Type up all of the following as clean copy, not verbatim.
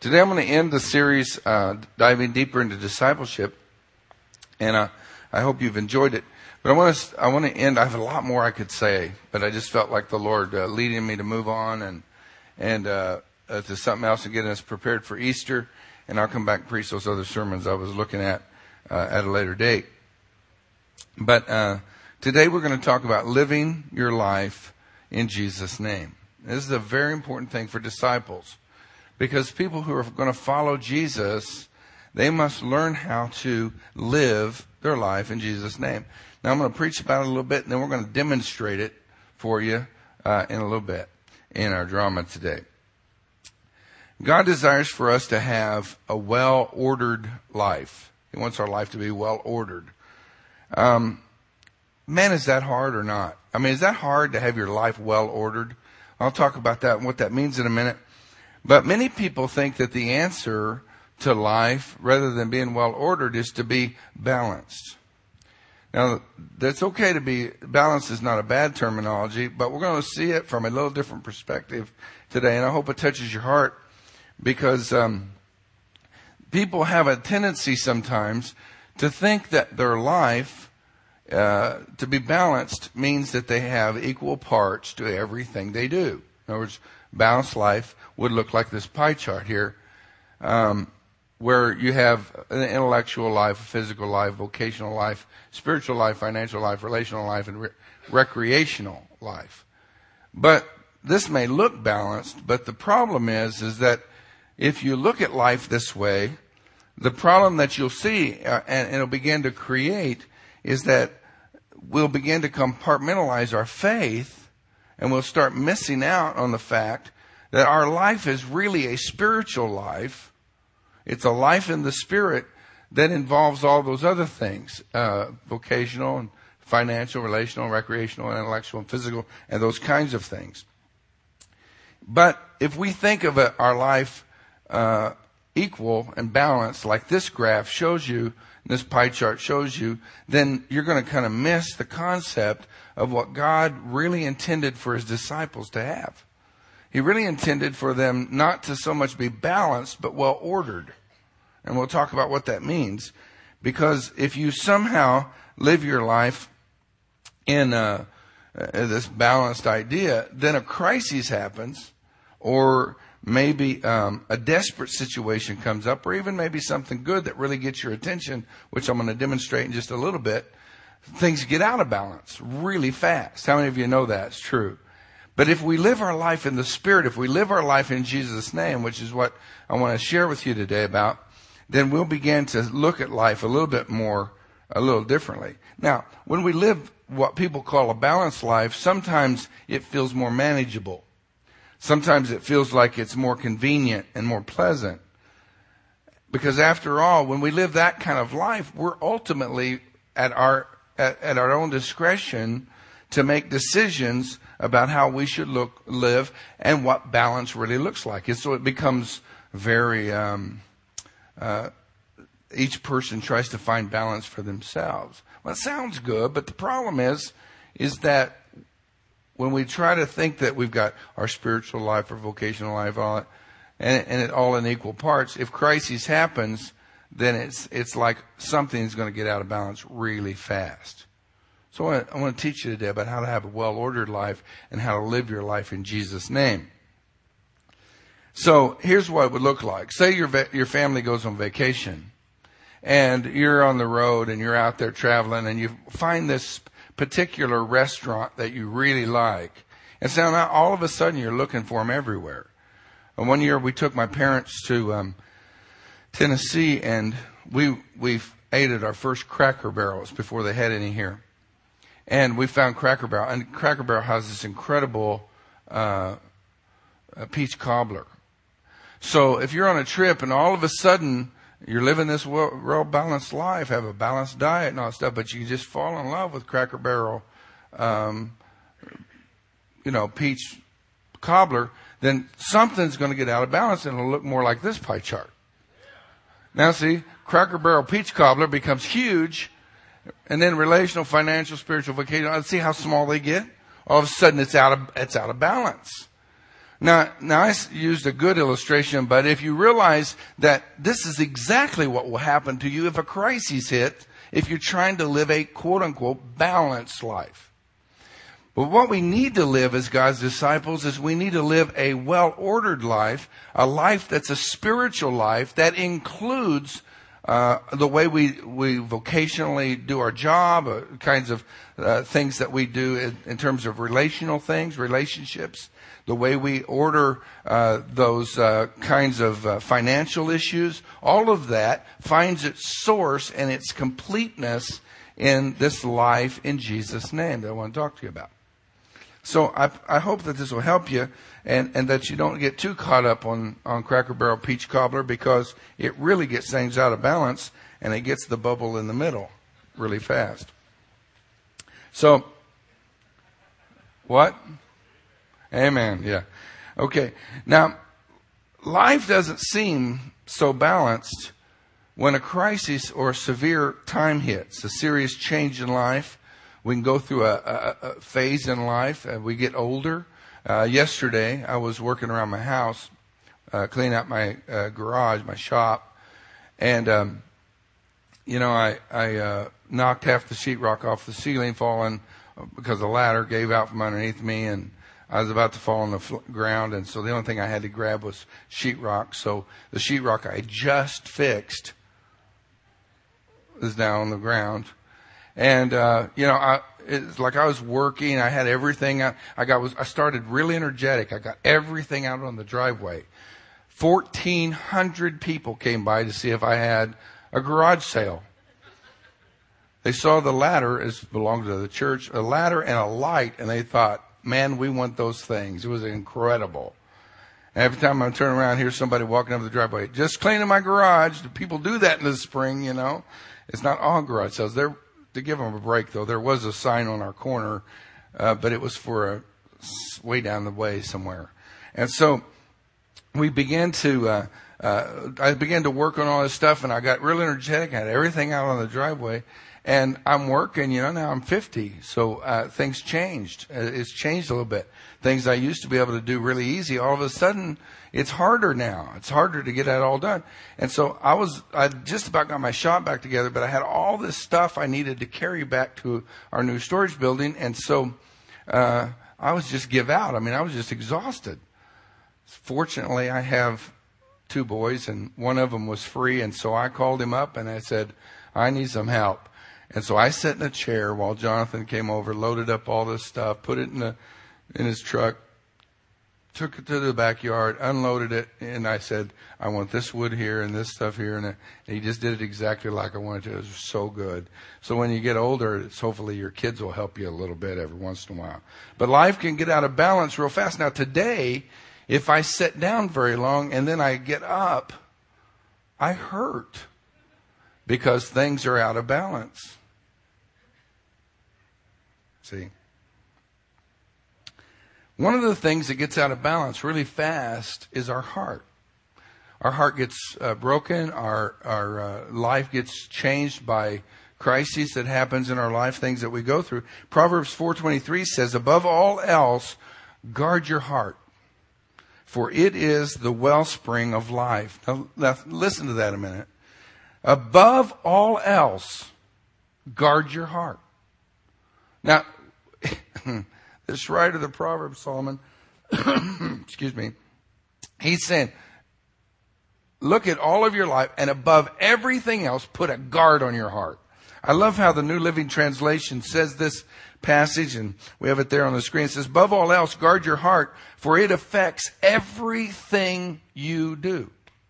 Today I'm going to end the series diving deeper into discipleship, and I hope you've enjoyed it. But I want to end. I have a lot more I could say, but I just felt like the Lord leading me to move on and to something else and getting us prepared for Easter. And I'll come back and preach those other sermons I was looking at a later date. But today we're going to talk about living your life in Jesus' name. This is a very important thing for disciples, because people who are going to follow Jesus, they must learn how to live their life in Jesus' name. Now I'm going to preach about it a little bit, and then we're going to demonstrate it for you in a little bit in our drama today. God desires for us to have a well-ordered life. He wants our life to be well-ordered. Man, is that hard or not? I mean, is that hard to have your life well-ordered? I'll talk about that and what that means in a minute. But many people think that the answer to life, rather than being well-ordered, is to be balanced. Now, that's okay to be balanced is not a bad terminology, but we're going to see it from a little different perspective today, and I hope it touches your heart, because people have a tendency sometimes to think that their life, to be balanced, means that they have equal parts to everything they do. In other words, balanced life would look like this pie chart here, where you have an intellectual life, a physical life, vocational life, spiritual life, financial life, relational life, and recreational life. But this may look balanced, but the problem is that if you look at life this way, the problem that you'll see, and it'll begin to create, is that we'll begin to compartmentalize our faith, and we'll start missing out on the fact that our life is really a spiritual life. It's a life in the Spirit that involves all those other things, vocational and financial, relational, recreational, intellectual, and physical, and those kinds of things. But if we think of our life equal and balanced, like this graph shows you, this pie chart shows you, then you're going to kind of miss the concept of what God really intended for His disciples to have. He really intended for them not to so much be balanced, but well ordered. And we'll talk about what that means. Because if you somehow live your life in this balanced idea, then a crisis happens, or maybe a desperate situation comes up, or even maybe something good that really gets your attention, which I'm going to demonstrate in just a little bit. Things get out of balance really fast. How many of you know that's true? But if we live our life in the Spirit, if we live our life in Jesus' name, which is what I want to share with you today about, then we'll begin to look at life a little bit more, a little differently. Now, when we live what people call a balanced life, sometimes it feels more manageable. Sometimes it feels like it's more convenient and more pleasant. Because after all, when we live that kind of life, we're ultimately at our own discretion to make decisions about how we should live and what balance really looks like. And so it becomes very, each person tries to find balance for themselves. Well, it sounds good, but the problem is that when we try to think that we've got our spiritual life or vocational life, and it all in equal parts, if crisis happens, then it's like something's going to get out of balance really fast. So I want to teach you today about how to have a well-ordered life and how to live your life in Jesus' name. So here's what it would look like. Say your family goes on vacation, and you're on the road, and you're out there traveling, and you find this particular restaurant that you really like. And so now all of a sudden you're looking for them everywhere. And one year we took my parents to Tennessee, and we ate at our first Cracker Barrels before they had any here. And we found Cracker Barrel, and Cracker Barrel has this incredible peach cobbler. So if you're on a trip and all of a sudden you're living this well-balanced life, have a balanced diet and all that stuff, but you just fall in love with Cracker Barrel, peach cobbler, then something's going to get out of balance and it'll look more like this pie chart. Now see, Cracker Barrel peach cobbler becomes huge, and then relational, financial, spiritual, vocational. See how small they get? All of a sudden it's out of balance. Now I used a good illustration, but if you realize that this is exactly what will happen to you if a crisis hits, if you're trying to live a quote-unquote balanced life. But what we need to live as God's disciples is we need to live a well-ordered life, a life that's a spiritual life that includes the way we vocationally do our job, kinds of things that we do in terms of relational things, relationships, the way we order those kinds of financial issues. All of that finds its source and its completeness in this life in Jesus' name that I want to talk to you about. So I hope that this will help you and that you don't get too caught up on Cracker Barrel Peach Cobbler, because it really gets things out of balance and it gets the bubble in the middle really fast. So, what? Amen. Yeah. Okay. Now, life doesn't seem so balanced when a crisis or a severe time hits, a serious change in life. We can go through a phase in life. We get older. Yesterday, I was working around my house, cleaning out my garage, my shop. And, I knocked half the sheetrock off the ceiling, falling because the ladder gave out from underneath me. And I was about to fall on the ground. And so the only thing I had to grab was sheetrock. So the sheetrock I just fixed is now on the ground. And, it's like I was working. I had everything. I started really energetic. I got everything out on the driveway. 1,400 people came by to see if I had a garage sale. They saw the ladder, as belonged to the church, a ladder and a light, and they thought, man, we want those things. It was incredible. And every time I turn around, here's somebody walking up the driveway, just cleaning my garage. People do that in the spring, It's not all garage sales. To give them a break, though, there was a sign on our corner, but it was for way down the way somewhere. And so we began to, I began to work on all this stuff, and I got really energetic. I had everything out on the driveway, and I'm working, now I'm 50, so things changed. It's changed a little bit. Things I used to be able to do really easy, all of a sudden, it's harder now. It's harder to get that all done. And so I just about got my shop back together, but I had all this stuff I needed to carry back to our new storage building. And so, I was just give out. I was just exhausted. Fortunately, I have 2 boys, and one of them was free. And so I called him up and I said, I need some help. And so I sat in a chair while Jonathan came over, loaded up all this stuff, put it in his truck, took it to the backyard, unloaded it, and I said, I want this wood here and this stuff here. And he just did it exactly like I wanted to. It was so good. So when you get older, hopefully your kids will help you a little bit every once in a while. But life can get out of balance real fast. Now today, if I sit down very long and then I get up, I hurt because things are out of balance. See? One of the things that gets out of balance really fast is our heart. Our heart gets broken. Our life gets changed by crises that happens in our life, things that we go through. Proverbs 4:23 says, above all else, guard your heart, for it is the wellspring of life. Now listen to that a minute. Above all else, guard your heart. Now, this writer of the Proverbs, Solomon, excuse me, he's saying, look at all of your life, and above everything else, put a guard on your heart. I love how the New Living Translation says this passage, and we have it there on the screen. It says, above all else, guard your heart, for it affects everything you do.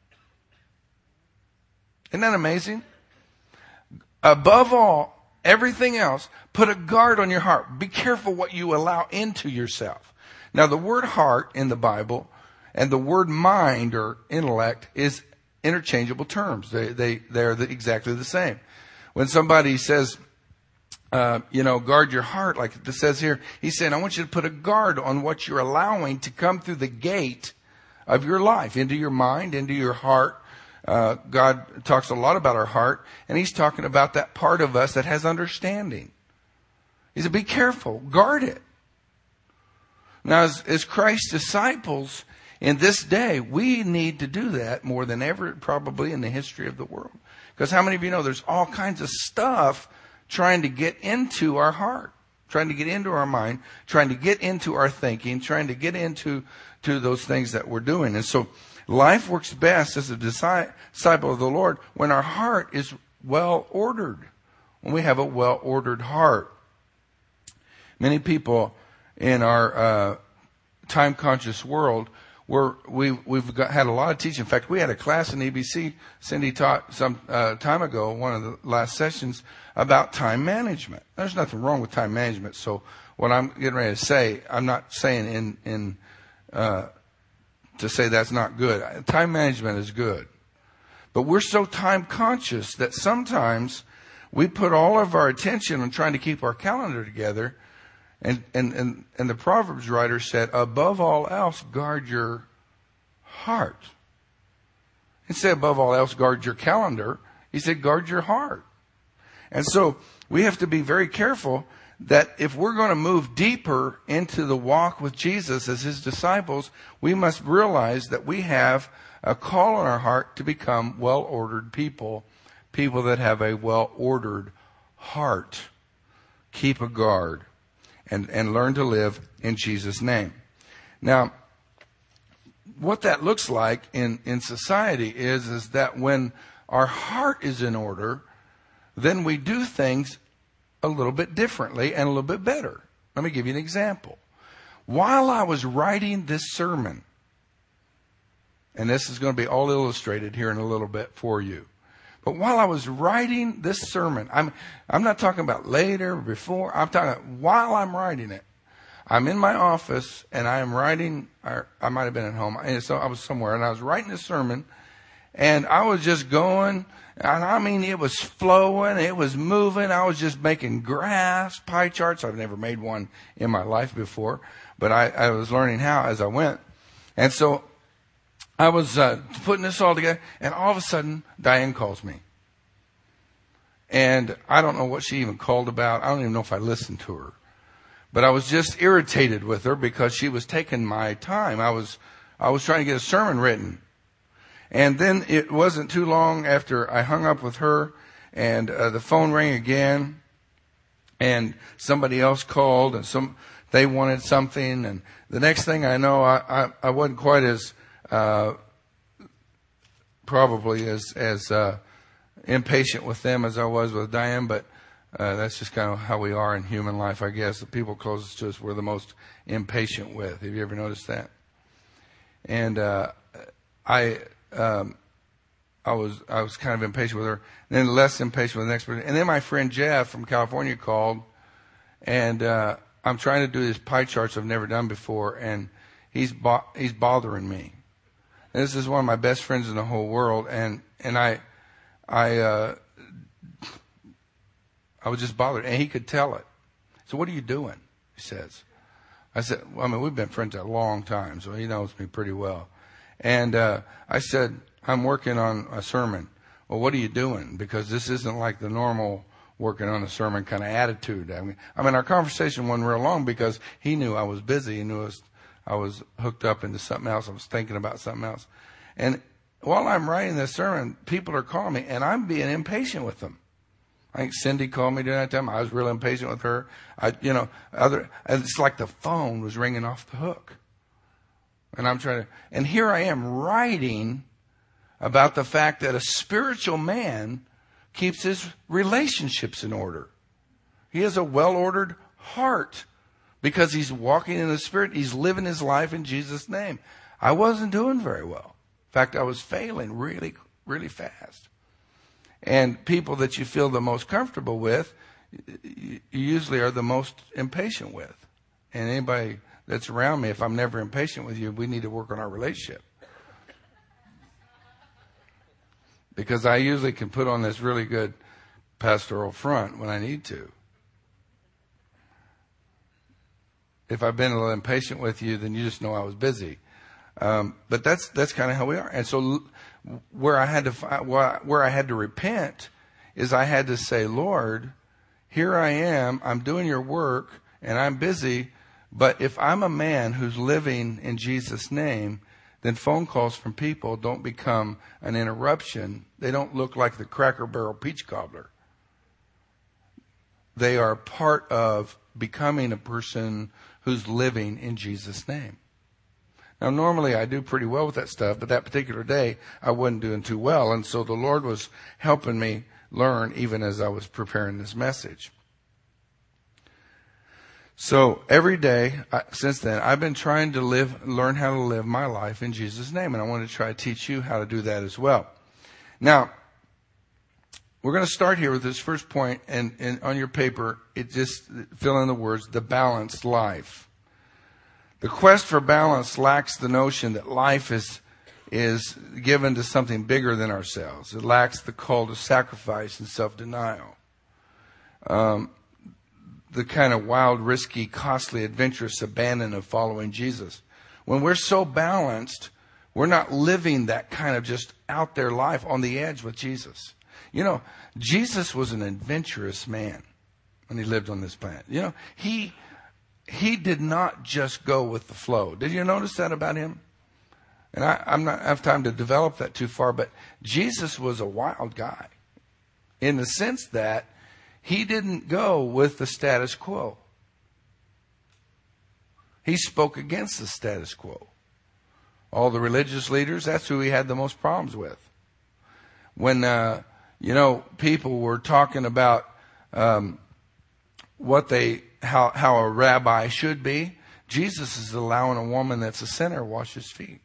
Isn't that amazing? Above all, everything else, put a guard on your heart. Be careful what you allow into yourself. Now, the word heart in the Bible and the word mind or intellect is interchangeable terms. They're exactly the same. When somebody says, guard your heart, like it says here, he's saying, I want you to put a guard on what you're allowing to come through the gate of your life, into your mind, into your heart. God talks a lot about our heart, and he's talking about that part of us that has understanding. He said, be careful, guard it. Now, as Christ's disciples in this day, we need to do that more than ever probably in the history of the world. Because how many of you know there's all kinds of stuff trying to get into our heart, trying to get into our mind, trying to get into our thinking, trying to get into those things that we're doing. And so life works best as a disciple of the Lord when our heart is well ordered, when we have a well ordered heart. Many people in our time conscious world, we've had a lot of teaching. In fact, we had a class in EBC. Cindy taught some time ago, one of the last sessions, about time management. There's nothing wrong with time management. So what I'm getting ready to say, I'm not saying to say that's not good. Time management is good. But we're so time conscious that sometimes we put all of our attention on trying to keep our calendar together. And the Proverbs writer said, above all else, guard your heart. He said, above all else, guard your calendar. He said, guard your heart. And so we have to be very careful that if we're going to move deeper into the walk with Jesus as his disciples, we must realize that we have a call on our heart to become well-ordered people, people that have a well-ordered heart. Keep a guard and learn to live in Jesus' name. Now, what that looks like in society is that when our heart is in order, then we do things a little bit differently and a little bit better. Let me give you an example. While I was writing this sermon, and this is going to be all illustrated here in a little bit for you. But while I was writing this sermon, I'm not talking about later, before. I'm talking about while I'm writing it. I'm in my office and I am writing, or I might have been at home. And so I was somewhere and I was writing this sermon and I was just going. And I mean, it was flowing, it was moving. I was just making graphs, pie charts. I've never made one in my life before, but I was learning how as I went. And so I was putting this all together, and all of a sudden, Diane calls me. And I don't know what she even called about. I don't even know if I listened to her. But I was just irritated with her because she was taking my time. I was trying to get a sermon written. And then it wasn't too long after I hung up with her, and the phone rang again, and somebody else called, and they wanted something. And the next thing I know, I wasn't quite as probably as impatient with them as I was with Diane, but that's just kind of how we are in human life, I guess. The people closest to us we're the most impatient with. Have you ever noticed that? And I was kind of impatient with her, and then less impatient with the next person. And then my friend Jeff from California called, and I'm trying to do these pie charts I've never done before, and he's bothering me. And this is one of my best friends in the whole world, and I was just bothered, and he could tell it. So what are you doing? He says. I said, well, I mean, we've been friends a long time, so he knows me pretty well. And I said, I'm working on a sermon. Well, what are you doing? Because this isn't like the normal working on a sermon kind of attitude. I mean, our conversation wasn't real long because he knew I was busy. He knew I was hooked up into something else. I was thinking about something else. And while I'm writing this sermon, people are calling me, and I'm being impatient with them. I think Cindy called me during that time. I was real impatient with her. It's like the phone was ringing off the hook. And here I am writing about the fact that a spiritual man keeps his relationships in order. He has a well-ordered heart because he's walking in the Spirit. He's living his life in Jesus' name. I wasn't doing very well. In fact, I was failing really, really fast. And people that you feel the most comfortable with, you usually are the most impatient with. And anybody that's around me, if I'm never impatient with you, we need to work on our relationship. Because I usually can put on this really good pastoral front when I need to. If I've been a little impatient with you, then you just know I was busy. But that's kind of how we are. And so where I had to repent is I had to say, Lord, here I am. I'm doing your work, and I'm busy. But if I'm a man who's living in Jesus' name, then phone calls from people don't become an interruption. They don't look like the Cracker Barrel peach cobbler. They are part of becoming a person who's living in Jesus' name. Now, normally I do pretty well with that stuff, but that particular day I wasn't doing too well. And so the Lord was helping me learn even as I was preparing this message. So every day since then, I've been trying to learn how to live my life in Jesus' name. And I want to try to teach you how to do that as well. Now, we're going to start here with this first point, and on your paper, it just fill in the words, the balanced life. The quest for balance lacks the notion that life is given to something bigger than ourselves. It lacks the call to sacrifice and self-denial. The kind of wild, risky, costly, adventurous abandon of following Jesus. When we're so balanced, we're not living that kind of just out there life on the edge with Jesus. You know, Jesus was an adventurous man when he lived on this planet. You know, he did not just go with the flow. Did you notice that about him? And I'm not have time to develop that too far, but Jesus was a wild guy in the sense that he didn't go with the status quo. He spoke against the status quo. All the religious leaders, that's who he had the most problems with. When, people were talking about how a rabbi should be, Jesus is allowing a woman that's a sinner wash his feet.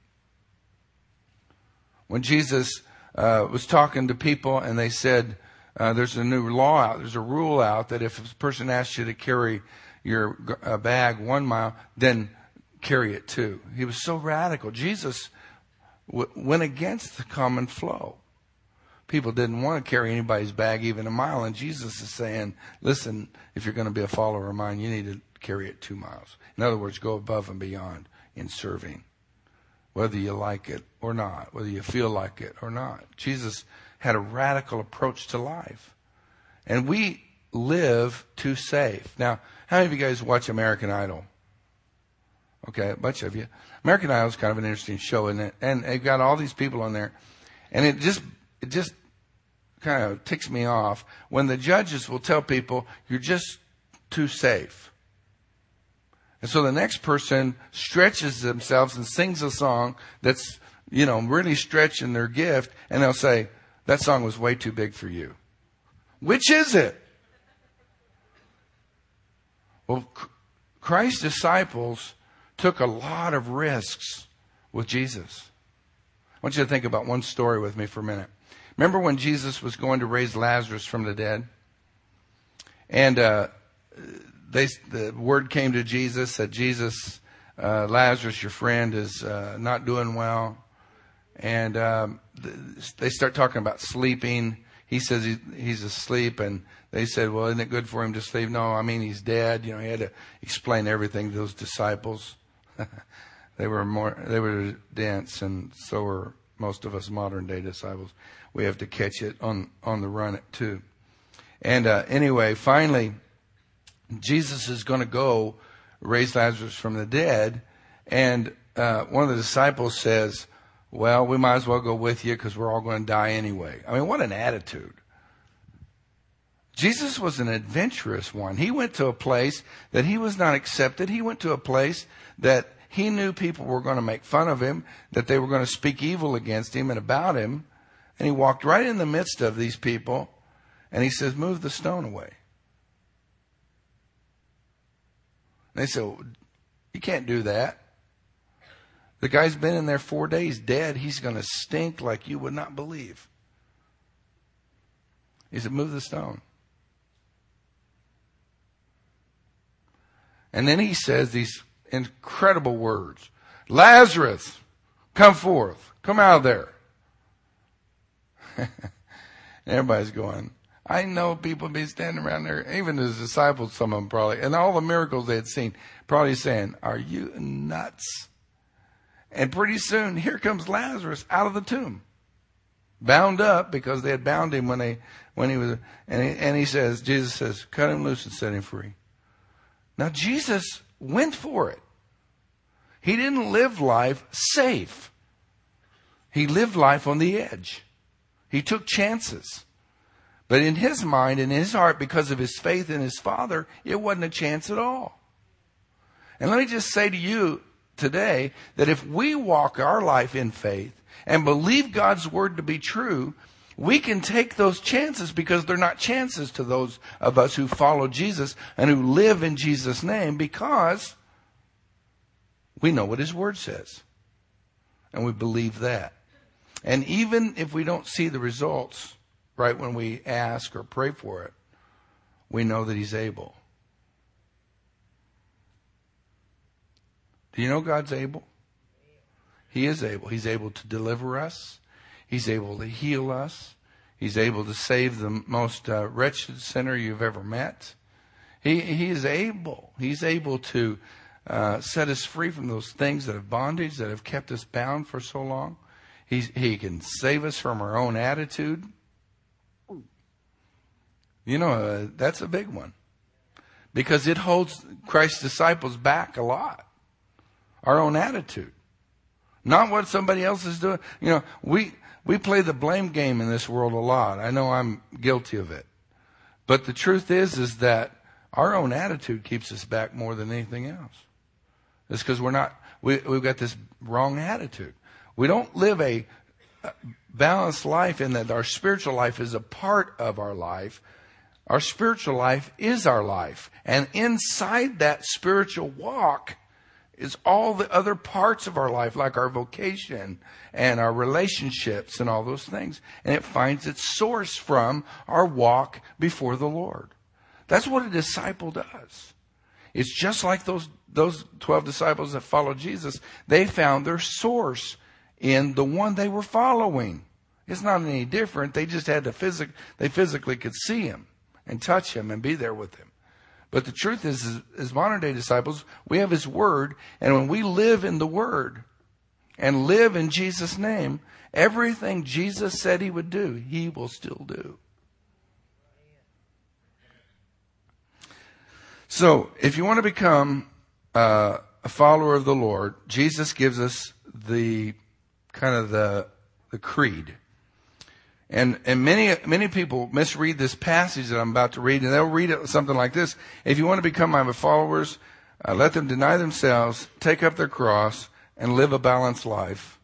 When Jesus was talking to people and they said, there's a new law out, there's a rule out that if a person asks you to carry your bag 1 mile, then carry it 2. He was so radical. Jesus went against the common flow. People didn't want to carry anybody's bag even 1 mile, and Jesus is saying, listen, if you're going to be a follower of mine, you need to carry it 2 miles. In other words, go above and beyond in serving, whether you like it or not, whether you feel like it or not. Jesus had a radical approach to life. And we live too safe. Now, how many of you guys watch American Idol? Okay, a bunch of you. American Idol is kind of an interesting show, isn't it? And they've got all these people on there. And it just kind of ticks me off when the judges will tell people, you're just too safe. And so the next person stretches themselves and sings a song that's, really stretching their gift, and they'll say, that song was way too big for you. Which is it? Well, Christ's disciples took a lot of risks with Jesus. I want you to think about one story with me for a minute. Remember when Jesus was going to raise Lazarus from the dead? And the word came to Jesus that Lazarus, your friend, is not doing well. And they start talking about sleeping. He says he's asleep, and they said, well, isn't it good for him to sleep? No, I mean, he's dead. He had to explain everything to those disciples. They were dense, and so were most of us modern day disciples. We have to catch it on the run too. And anyway, finally, Jesus is going to go raise Lazarus from the dead, and one of the disciples says, well, we might as well go with you because we're all going to die anyway. I mean, what an attitude. Jesus was an adventurous one. He went to a place that he was not accepted. He went to a place that he knew people were going to make fun of him, that they were going to speak evil against him and about him. And he walked right in the midst of these people, and he says, move the stone away. And they said, well, you can't do that. The guy's been in there 4 days dead. He's going to stink like you would not believe. He said, move the stone. And then he says these incredible words. Lazarus, come forth. Come out of there. Everybody's going, I know people be standing around there, even his disciples, some of them probably, and all the miracles they had seen, probably saying, are you nuts? And pretty soon, here comes Lazarus out of the tomb, bound up because they had bound him when he was. And Jesus says, "Cut him loose and set him free." Now Jesus went for it. He didn't live life safe. He lived life on the edge. He took chances. But in his mind and in his heart, because of his faith in his Father, it wasn't a chance at all. And let me just say to you today that if we walk our life in faith and believe God's word to be true, we can take those chances because they're not chances to those of us who follow Jesus and who live in Jesus' name, because we know what his word says. And we believe that. And even if we don't see the results right when we ask or pray for it, we know that he's able. Do you know God's able? He is able. He's able to deliver us. He's able to heal us. He's able to save the most wretched sinner you've ever met. He is able. He's able to set us free from those things that have bondage, that have kept us bound for so long. He can save us from our own attitude. You know, that's a big one. Because it holds Christ's disciples back a lot. Our own attitude. Not what somebody else is doing. You know, we play the blame game in this world a lot. I know I'm guilty of it. But the truth is that our own attitude keeps us back more than anything else. It's because we've got this wrong attitude. We don't live a balanced life in that our spiritual life is a part of our life. Our spiritual life is our life. And inside that spiritual walk is all the other parts of our life, like our vocation and our relationships and all those things. And it finds its source from our walk before the Lord. That's what a disciple does. It's just like those 12 disciples that followed Jesus. They found their source in the one they were following. It's not any different. They just had to they physically could see him and touch him and be there with him. But the truth is, as modern day disciples, we have his word. And when we live in the word and live in Jesus' name, everything Jesus said he would do, he will still do. So if you want to become a follower of the Lord, Jesus gives us the kind of the creed. And many people misread this passage that I'm about to read, and they'll read it something like this. If you want to become my followers, let them deny themselves, take up their cross, and live a balanced life,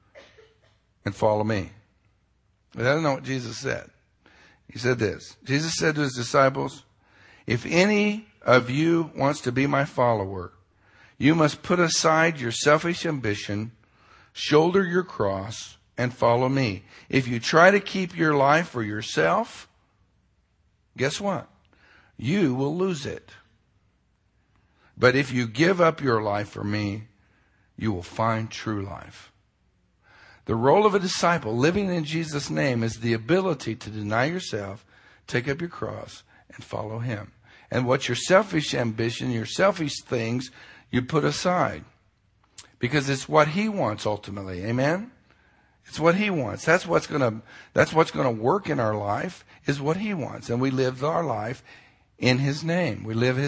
and follow me. But that's not what Jesus said. He said this. Jesus said to his disciples, if any of you wants to be my follower, you must put aside your selfish ambition, shoulder your cross, and follow me. If you try to keep your life for yourself, guess what? You will lose it. But if you give up your life for me, you will find true life. The role of a disciple living in Jesus' name is the ability to deny yourself, take up your cross, and follow him. And what your selfish ambition, your selfish things, you put aside. Because it's what he wants ultimately. Amen? It's what he wants. That's what's going to work in our life, is what he wants. And we live our life in his name. We live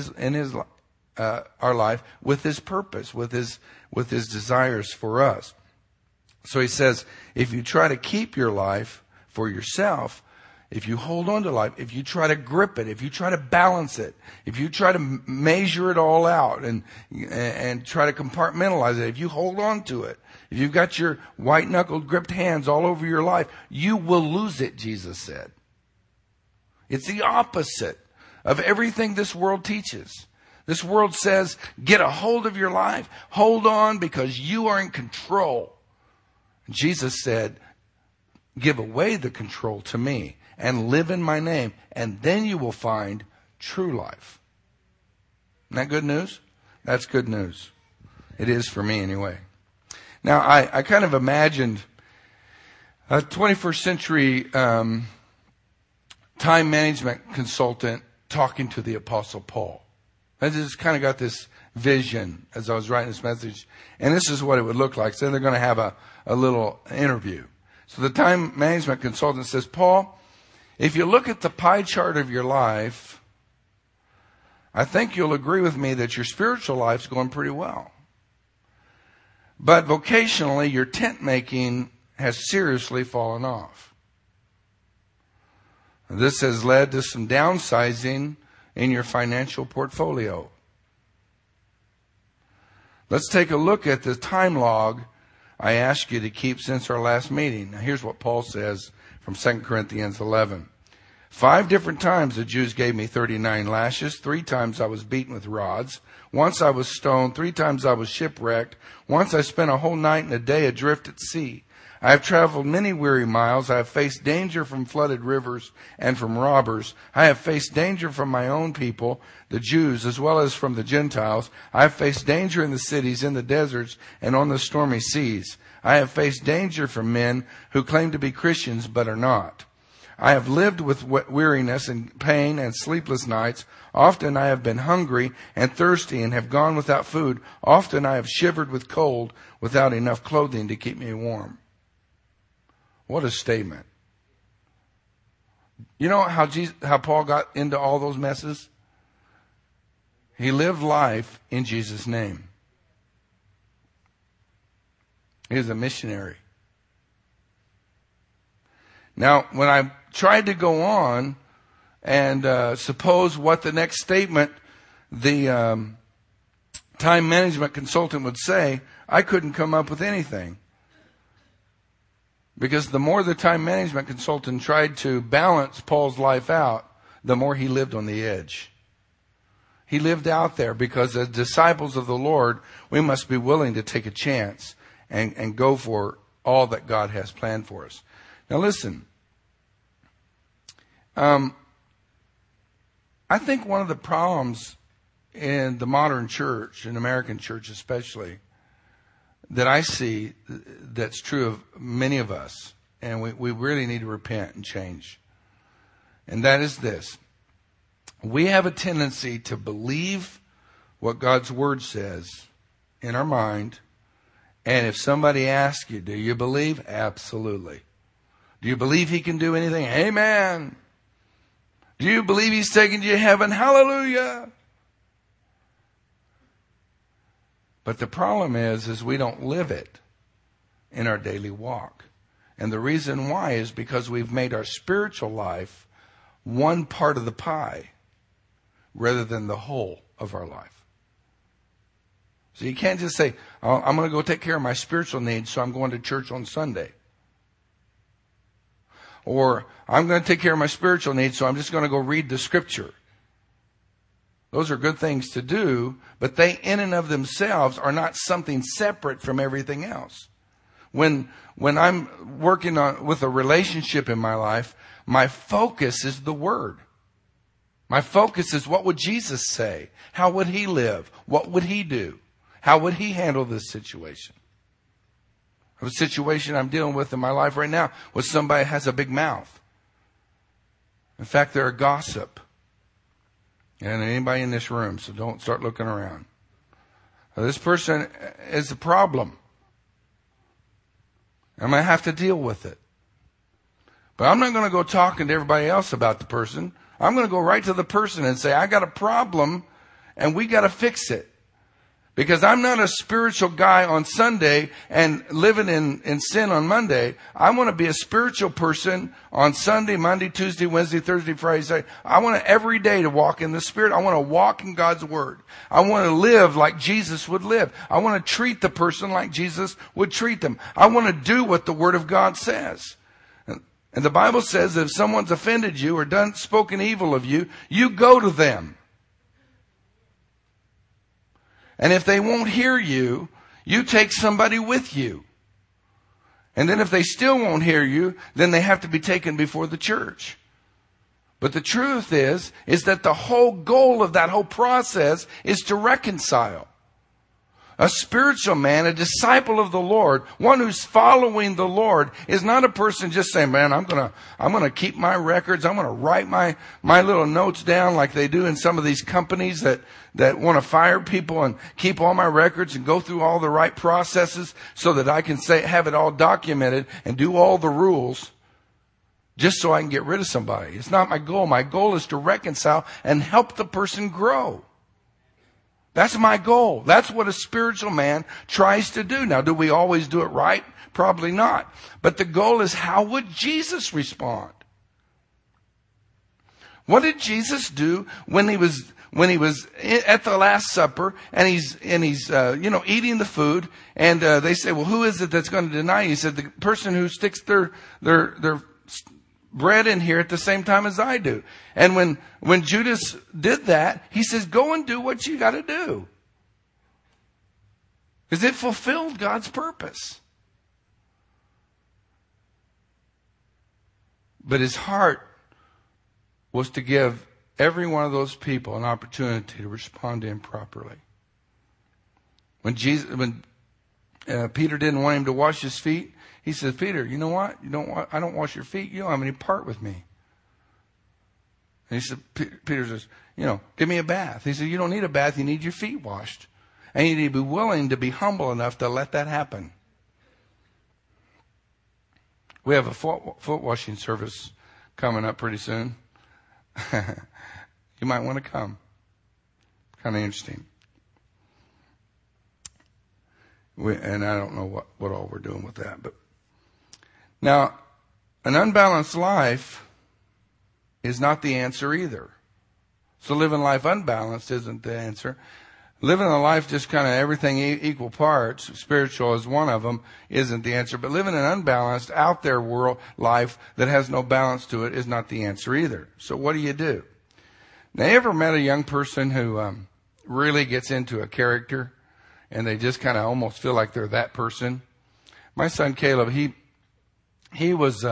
our life with his purpose, with his desires for us. So he says, if you try to keep your life for yourself, if you hold on to life, if you try to grip it, if you try to balance it, if you try to measure it all out and try to compartmentalize it, if you hold on to it, if you've got your white-knuckled gripped hands all over your life, you will lose it, Jesus said. It's the opposite of everything this world teaches. This world says, get a hold of your life, hold on because you are in control. Jesus said, give away the control to me and live in my name, and then you will find true life. Isn't that good news? That's good news. It is for me anyway. Now, I kind of imagined a 21st century time management consultant talking to the Apostle Paul. I just kind of got this vision as I was writing this message, and this is what it would look like. So they're going to have a little interview. So the time management consultant says, Paul, if you look at the pie chart of your life, I think you'll agree with me that your spiritual life's going pretty well. But vocationally, your tent making has seriously fallen off. This has led to some downsizing in your financial portfolio. Let's take a look at the time log I asked you to keep since our last meeting. Now, here's what Paul says from 2 Corinthians 11. 5 different times the Jews gave me 39 lashes. 3 times I was beaten with rods. Once I was stoned. 3 times I was shipwrecked. Once I spent a whole night and a day adrift at sea. I have traveled many weary miles. I have faced danger from flooded rivers and from robbers. I have faced danger from my own people, the Jews, as well as from the Gentiles. I have faced danger in the cities, in the deserts, and on the stormy seas. I have faced danger from men who claim to be Christians but are not. I have lived with weariness and pain and sleepless nights. Often I have been hungry and thirsty and have gone without food. Often I have shivered with cold without enough clothing to keep me warm. What a statement. You know how Paul got into all those messes? He lived life in Jesus' name. He was a missionary. Now, when I tried to go on and suppose what the next statement the time management consultant would say, I couldn't come up with anything. Because the more the time management consultant tried to balance Paul's life out, the more he lived on the edge. He lived out there because as disciples of the Lord, we must be willing to take a chance and go for all that God has planned for us. Now listen, I think one of the problems in the modern church, in American church especially, that I see that's true of many of us, and we really need to repent and change. And that is this. We have a tendency to believe what God's Word says in our mind. And if somebody asks you, do you believe? Absolutely. Do you believe He can do anything? Amen. Do you believe He's taking you to heaven? Hallelujah. But the problem is we don't live it in our daily walk. And the reason why is because we've made our spiritual life one part of the pie rather than the whole of our life. So you can't just say, oh, I'm going to go take care of my spiritual needs, so I'm going to church on Sunday. Or I'm going to take care of my spiritual needs, so I'm just going to go read the scripture. Those are good things to do, but they in and of themselves are not something separate from everything else. When I'm working with a relationship in my life, my focus is the Word. My focus is what would Jesus say? How would He live? What would He do? How would He handle this situation? I have a situation I'm dealing with in my life right now where somebody has a big mouth. In fact, they're a gossip. And anybody in this room, so don't start looking around. This person is a problem. I'm going to have to deal with it. But I'm not going to go talking to everybody else about the person. I'm going to go right to the person and say, I got a problem and we got to fix it. Because I'm not a spiritual guy on Sunday and living in sin on Monday. I want to be a spiritual person on Sunday, Monday, Tuesday, Wednesday, Thursday, Friday, Saturday. I want every day to walk in the Spirit. I want to walk in God's Word. I want to live like Jesus would live. I want to treat the person like Jesus would treat them. I want to do what the Word of God says. And the Bible says that if someone's offended you or spoken evil of you, you go to them. And if they won't hear you, you take somebody with you. And then if they still won't hear you, then they have to be taken before the church. But the truth is that the whole goal of that whole process is to reconcile. A spiritual man, a disciple of the Lord, one who's following the Lord, is not a person just saying, man, I'm gonna keep my records. I'm gonna write my little notes down like they do in some of these companies that want to fire people and keep all my records and go through all the right processes so that I can have it all documented and do all the rules. just so I can get rid of somebody. It's not my goal. My goal is to reconcile and help the person grow. That's my goal. That's what a spiritual man tries to do. Now, do we always do it right? Probably not. But the goal is, how would Jesus respond? What did Jesus do when he was at the Last Supper and he's eating the food, and they say, well, who is it that's going to deny you? He said, the person who sticks their bread in here at the same time as I do. And when Judas did that, he says, go and do what you got to do. Because it fulfilled God's purpose. But his heart was to give every one of those people an opportunity to respond to him properly. When Peter didn't want him to wash his feet, he said, Peter, you know what? I don't wash your feet. You don't have any part with me. And he said, Peter says, give me a bath. He said, you don't need a bath. You need your feet washed. And you need to be willing to be humble enough to let that happen. We have a foot washing service coming up pretty soon. You might want to come. Kind of interesting. And I don't know what all we're doing with that. But now, an unbalanced life is not the answer either. So living life unbalanced isn't the answer. Living a life just kind of everything equal parts, spiritual is one of them, isn't the answer. But living an unbalanced, out there world life that has no balance to it is not the answer either. So what do? Now, you ever met a young person who really gets into a character and they just kind of almost feel like they're that person? My son Caleb, he was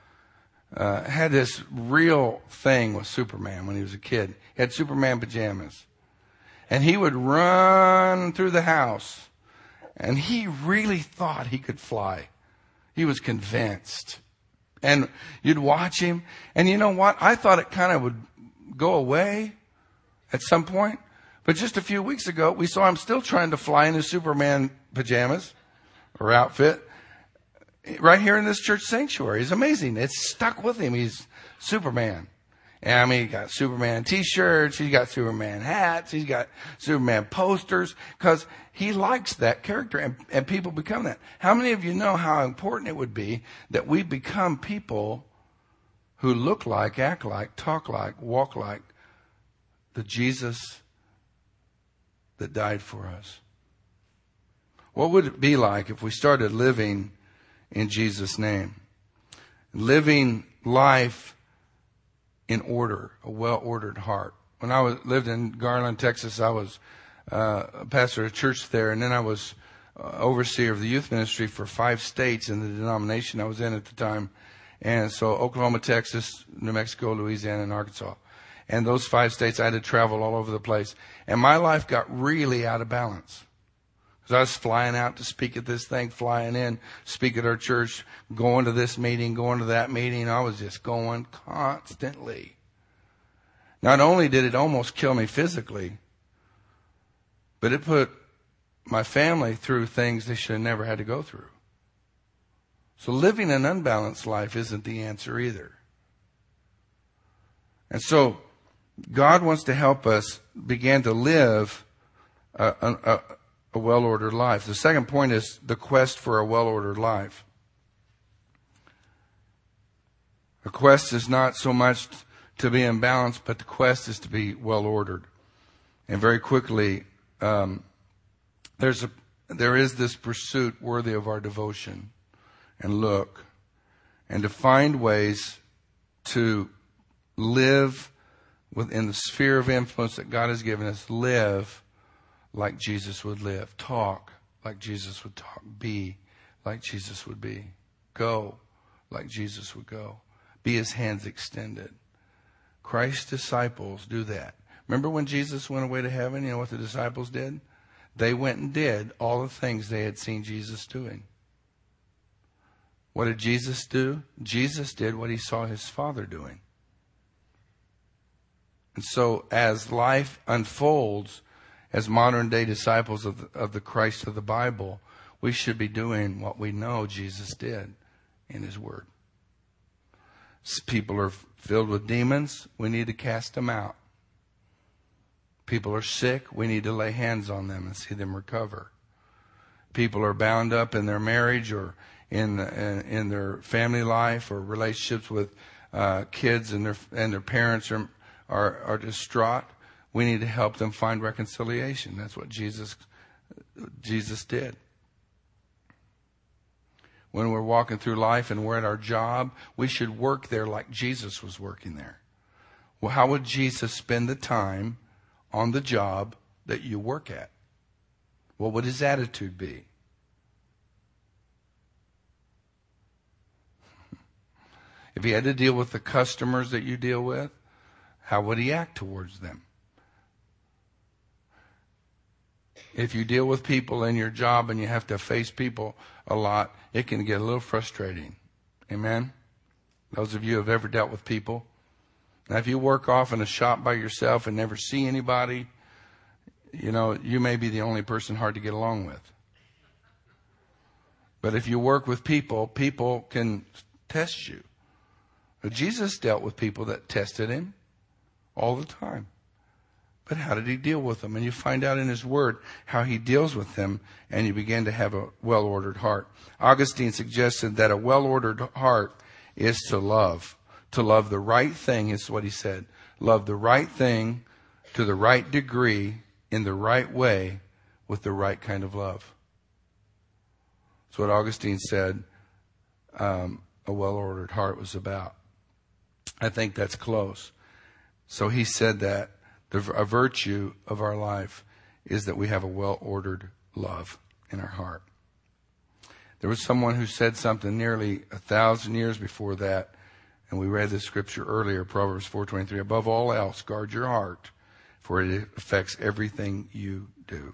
had this real thing with Superman when he was a kid. He had Superman pajamas. And he would run through the house. And he really thought he could fly. He was convinced. And you'd watch him. And you know what? I thought it kind of would go away at some point. But just a few weeks ago, we saw him still trying to fly in his Superman pajamas or outfit right here in this church sanctuary. It's amazing. It's stuck with him. He's Superman. And I mean, he got Superman t-shirts, he's got Superman hats, he's got Superman posters, because he likes that character, and people become that. How many of you know how important it would be that we become people who look like, act like, talk like, walk like the Jesus that died for us? What would it be like if we started living in Jesus' name? Living life in order, a well-ordered heart. When I lived in Garland, Texas, I was a pastor of a church there, and then I was overseer of the youth ministry for 5 states in the denomination I was in at the time. And so Oklahoma, Texas, New Mexico, Louisiana, and Arkansas. And those 5 states, I had to travel all over the place. And my life got really out of balance. Because I was flying out to speak at this thing, flying in, speak at our church, going to this meeting, going to that meeting. I was just going constantly. Not only did it almost kill me physically, but it put my family through things they should have never had to go through. So living an unbalanced life isn't the answer either. And so God wants to help us begin to live a well-ordered life. The second point is the quest for a well-ordered life. The quest is not so much to be in balance, but the quest is to be well-ordered. And very quickly, there is this pursuit worthy of our devotion and look, and to find ways to live within the sphere of influence that God has given us, live like Jesus would live, talk like Jesus would talk, be like Jesus would be, go like Jesus would go, be his hands extended. Christ's disciples do that. Remember when Jesus went away to heaven, you know what the disciples did? They went and did all the things they had seen Jesus doing. What did Jesus do? Jesus did what he saw his Father doing. And so as life unfolds, as modern day disciples of the Christ of the Bible, we should be doing what we know Jesus did in his word. People are filled with demons. We need to cast them out. People are sick. We need to lay hands on them and see them recover. People are bound up in their marriage or in their family life or relationships with kids and their parents are distraught. We need to help them find reconciliation. That's what Jesus did. When we're walking through life and we're at our job, we should work there like Jesus was working there. Well, how would Jesus spend the time on the job that you work at? What would his attitude be? If he had to deal with the customers that you deal with, how would he act towards them? If you deal with people in your job and you have to face people a lot, it can get a little frustrating. Amen? Those of you who have ever dealt with people. Now, if you work off in a shop by yourself and never see anybody, you may be the only person hard to get along with. But if you work with people, people can test you. But Jesus dealt with people that tested him all the time. But how did he deal with them? And you find out in his word how he deals with them, and you begin to have a well-ordered heart. Augustine suggested that a well-ordered heart is to love. To love the right thing is what he said. Love the right thing to the right degree in the right way with the right kind of love. That's what Augustine said a well-ordered heart was about. I think that's close. So he said that a virtue of our life is that we have a well-ordered love in our heart. There was someone who said something nearly 1,000 years before that, and we read this scripture earlier, Proverbs 4:23. Above all else, guard your heart, for it affects everything you do.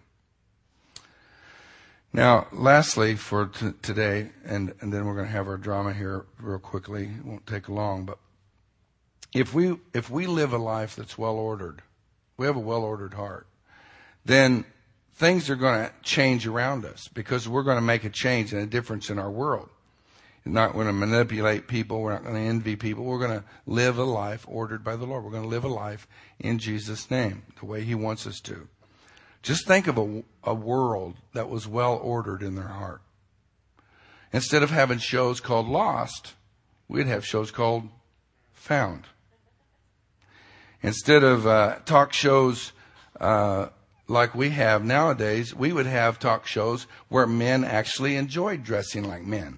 Now, lastly, for today, and then we're going to have our drama here real quickly. It won't take long, but if we live a life that's well-ordered, we have a well-ordered heart, then things are going to change around us because we're going to make a change and a difference in our world. We're not going to manipulate people. We're not going to envy people. We're going to live a life ordered by the Lord. We're going to live a life in Jesus' name, the way he wants us to. Just think of a world that was well-ordered in their heart. Instead of having shows called Lost, we'd have shows called Found. Instead of talk shows like we have nowadays, we would have talk shows where men actually enjoyed dressing like men.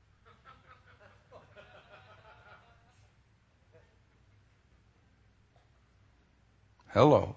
Hello.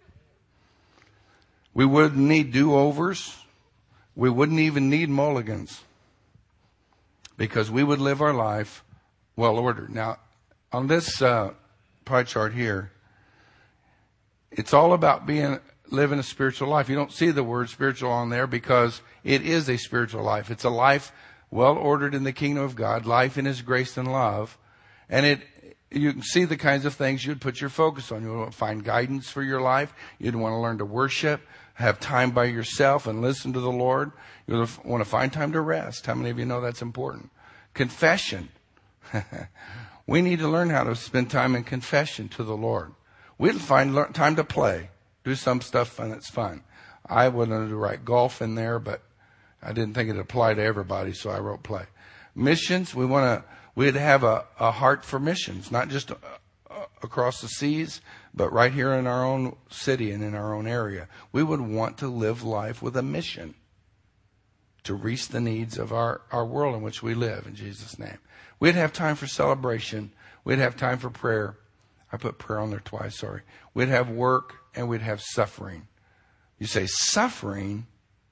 We wouldn't need do-overs. We wouldn't even need mulligans because we would live our life well-ordered. Now, on this pie chart here, it's all about living a spiritual life. You don't see the word spiritual on there because it is a spiritual life. It's a life well ordered in the kingdom of God, life in his grace and love. And you can see the kinds of things you'd put your focus on. You want to find guidance for your life. You'd want to learn to worship, have time by yourself and listen to the Lord. You want to find time to rest. How many of you know that's important? Confession. We need to learn how to spend time in confession to the Lord. We'd find time to play, do some stuff fun that's fun. I wanted to write golf in there, but I didn't think it applied to everybody, so I wrote play. Missions, we'd have a heart for missions, not just across the seas, but right here in our own city and in our own area. We would want to live life with a mission to reach the needs of our world in which we live, in Jesus' name. We'd have time for celebration. We'd have time for prayer. I put prayer on there twice, sorry. We'd have work and we'd have suffering. You say, suffering?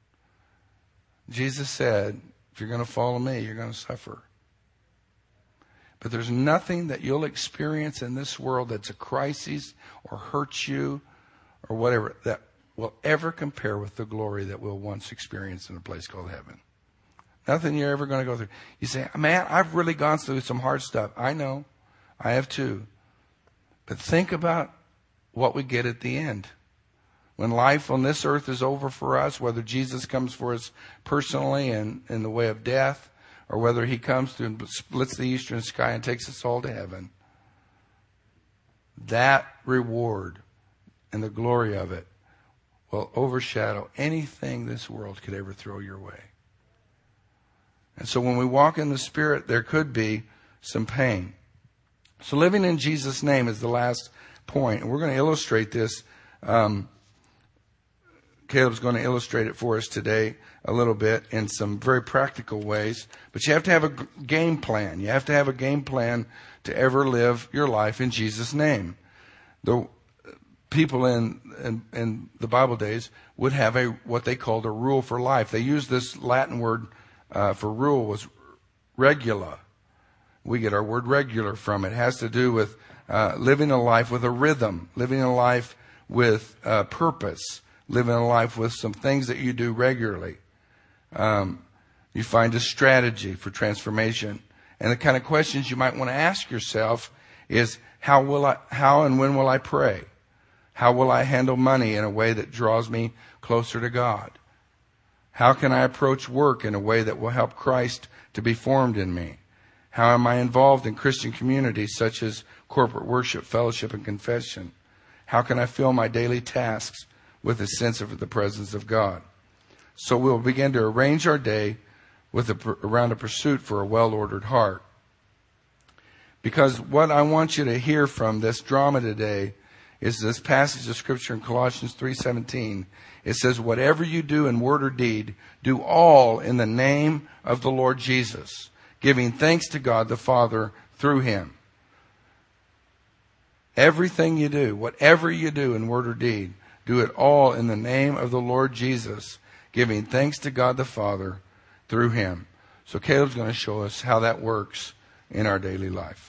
Jesus said, if you're going to follow me, you're going to suffer. But there's nothing that you'll experience in this world that's a crisis or hurts you or whatever that will ever compare with the glory that we'll once experience in a place called heaven. Nothing you're ever going to go through. You say, man, I've really gone through some hard stuff. I know. I have too. But think about what we get at the end. When life on this earth is over for us, whether Jesus comes for us personally and in the way of death, or whether he comes through and splits the eastern sky and takes us all to heaven, that reward and the glory of it will overshadow anything this world could ever throw your way. And so when we walk in the Spirit, there could be some pain. So living in Jesus' name is the last point. And we're going to illustrate this. Caleb's going to illustrate it for us today a little bit in some very practical ways. But you have to have a game plan. You have to have a game plan to ever live your life in Jesus' name. The people in the Bible days would have what they called a rule for life. They used this Latin word for rule was regula. We get our word regular from it. It has to do with living a life with a rhythm, living a life with purpose, living a life with some things that you do regularly. You find a strategy for transformation. And the kind of questions you might want to ask yourself is, how and when will I pray? How will I handle money in a way that draws me closer to God? How can I approach work in a way that will help Christ to be formed in me? How am I involved in Christian communities such as corporate worship, fellowship, and confession? How can I fill my daily tasks with a sense of the presence of God? So we'll begin to arrange our day around a pursuit for a well-ordered heart. Because what I want you to hear from this drama today is this passage of Scripture in Colossians 3:17. It says, whatever you do in word or deed, do all in the name of the Lord Jesus, giving thanks to God the Father through Him. Everything you do, whatever you do in word or deed, do it all in the name of the Lord Jesus, giving thanks to God the Father through Him. So Caleb's going to show us how that works in our daily life.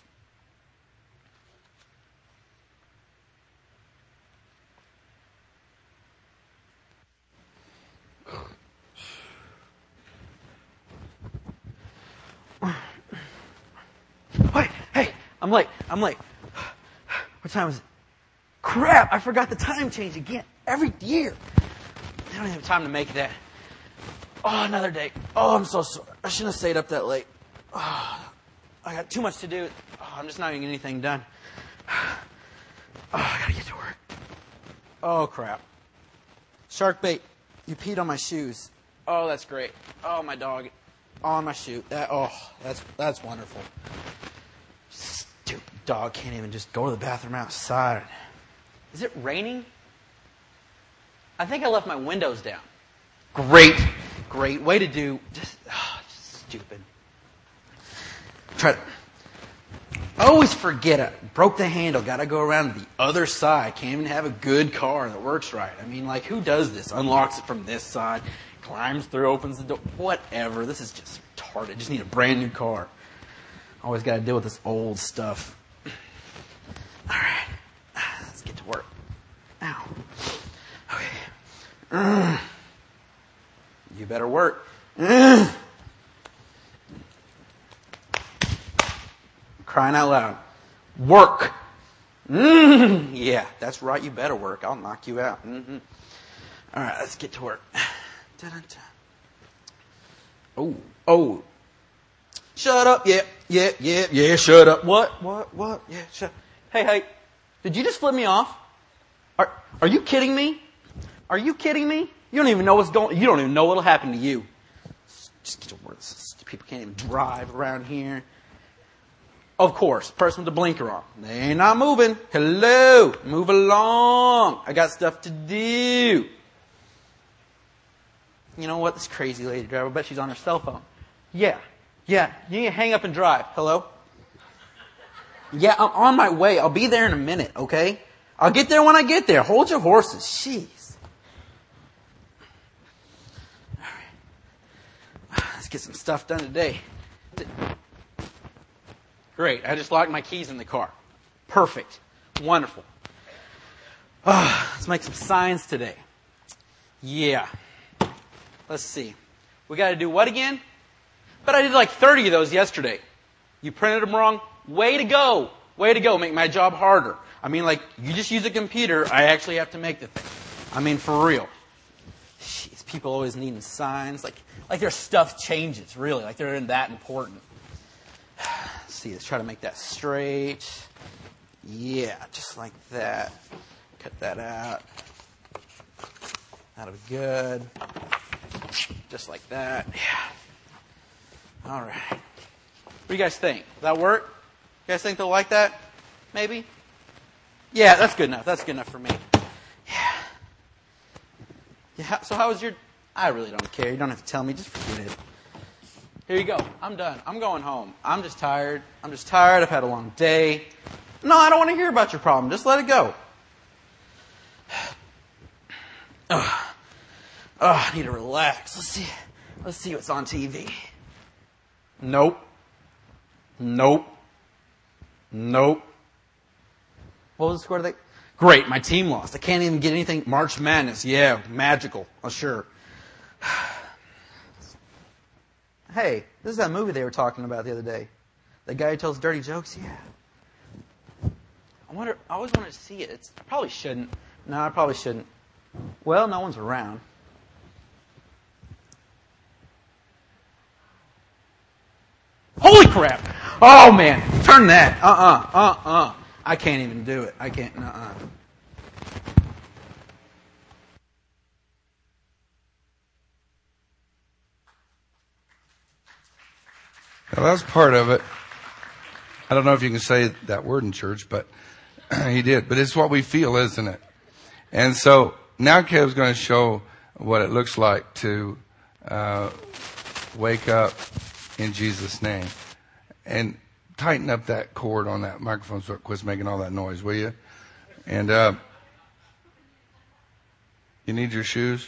Wait, hey, I'm late. What time is it? Crap, I forgot the time change again. Every year. I don't have time to make that. Oh, another day. Oh, I'm so sorry. I shouldn't have stayed up that late. Oh, I got too much to do. Oh, I'm just not even getting anything done. Oh, I gotta get to work. Oh, crap. Shark bait. You peed on my shoes. Oh, that's great. Oh, my dog. On my shoe. That's wonderful. Stupid dog can't even just go to the bathroom outside. Is it raining? I think I left my windows down. Great way to do. Just stupid. I always forget it. Broke the handle. Got to go around to the other side. Can't even have a good car that works right. I mean, like, who does this? Unlocks it from this side, climbs through, opens the door. Whatever. This is just retarded. Just need a brand new car. Always got to deal with this old stuff. All right. Let's get to work. Ow. Okay. You better work. Crying out loud. Work. Yeah, that's right. You better work. I'll knock you out. All right, let's get to work. Oh. Shut up. Yeah, shut up. What? Yeah, shut up. Hey. Did you just flip me off? Are you kidding me? Are you kidding me? You don't even know you don't even know what'll happen to you. Just get to work. People can't even drive around here. Of course, person with the blinker on. They ain't not moving. Hello. Move along. I got stuff to do. You know what? This crazy lady driver, I bet she's on her cell phone. Yeah. You need to hang up and drive. Hello? Yeah, I'm on my way. I'll be there in a minute, okay? I'll get there when I get there. Hold your horses. Jeez. All right. Let's get some stuff done today. Great. I just locked my keys in the car. Perfect. Wonderful. Let's make some signs today. Yeah. Let's see. We got to do what again? But I did like 30 of those yesterday. You printed them wrong? Way to go. Make my job harder. I mean, like, you just use a computer. I actually have to make the thing. I mean, for real. Jeez, people always needing signs. Like their stuff changes, really. Like they're that important. Let's see, let's try to make that straight. Yeah, just like that. Cut that out. That'll be good. Just like that. Yeah. All right. What do you guys think? Does that work? You guys think they'll like that? Maybe? Yeah, that's good enough. That's good enough for me. Yeah. So how was your... I really don't care. You don't have to tell me. Just forget it. Here you go. I'm done. I'm going home. I'm just tired. I've had a long day. No, I don't want to hear about your problem. Just let it go. I need to relax. Let's see what's on TV. Nope. What was the score today? Great, my team lost. I can't even get anything. March Madness. Yeah, magical. Oh, sure. Hey, this is that movie they were talking about the other day. The guy who tells dirty jokes? Yeah. I always wanted to see it. I probably shouldn't. No, I probably shouldn't. Well, no one's around. Holy crap! Oh, man. Turn that. I can't even do it. I can't. Now, that's part of it. I don't know if you can say that word in church, but he did. But it's what we feel, isn't it? And so now Caleb's going to show what it looks like to wake up in Jesus' name. And tighten up that cord on that microphone so it quits making all that noise, will you? And you need your shoes?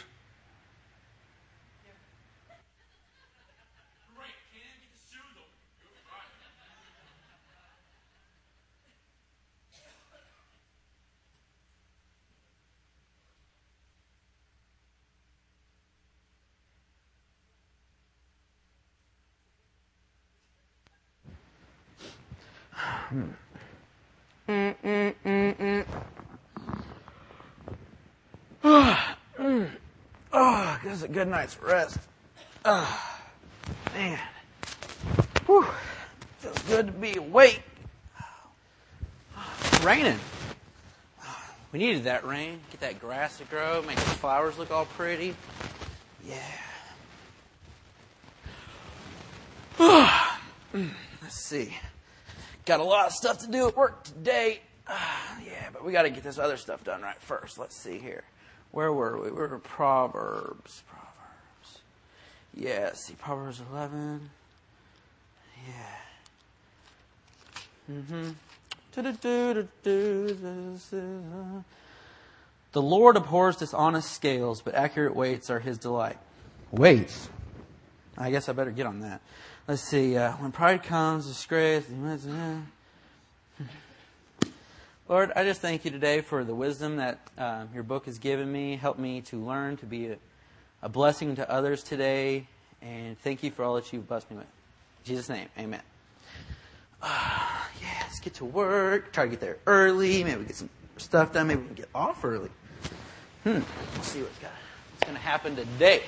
Oh, this is a good night's rest. Man. Whew. Feels good to be awake. It's raining. We needed that rain. Get that grass to grow, make the flowers look all pretty. Yeah. Let's see. Got a lot of stuff to do at work today. Yeah, but we got to get this other stuff done right first. Let's see here. Where were we? We were Proverbs. Yeah, let's see. Proverbs 11. Yeah. The Lord abhors dishonest scales, but accurate weights are His delight. Weights? I guess I better get on that. Let's see. When pride comes, disgrace. Lord, I just thank you today for the wisdom that your book has given me. Help me to learn to be a blessing to others today. And thank you for all that you've blessed me with. In Jesus' name, amen. Yeah, let's get to work. Try to get there early. Maybe we get some stuff done. Maybe we can get off early. Let's see what's going to happen today.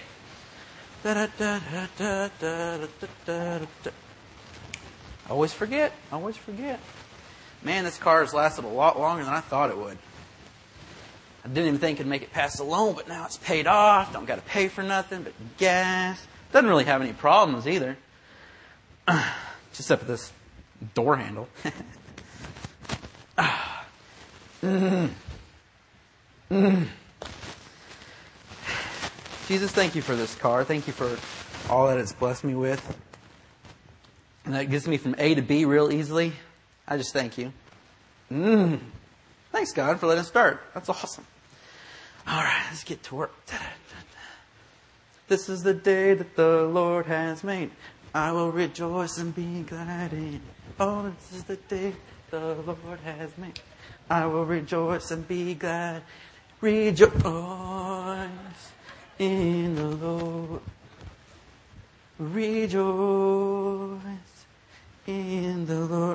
I always forget. Man, this car has lasted a lot longer than I thought it would. I didn't even think it'd make it past the loan, but now it's paid off. Don't got to pay for nothing but gas. Doesn't really have any problems either. Except for this door handle. Jesus, thank you for this car. Thank you for all that it's blessed me with. And that gets me from A to B real easily. I just thank you. Thanks, God, for letting us start. That's awesome. All right, let's get to work. This is the day that the Lord has made. I will rejoice and be glad in it. Oh, this is the day the Lord has made. I will rejoice and be glad. Rejoice in the Lord. Rejoice in the Lord.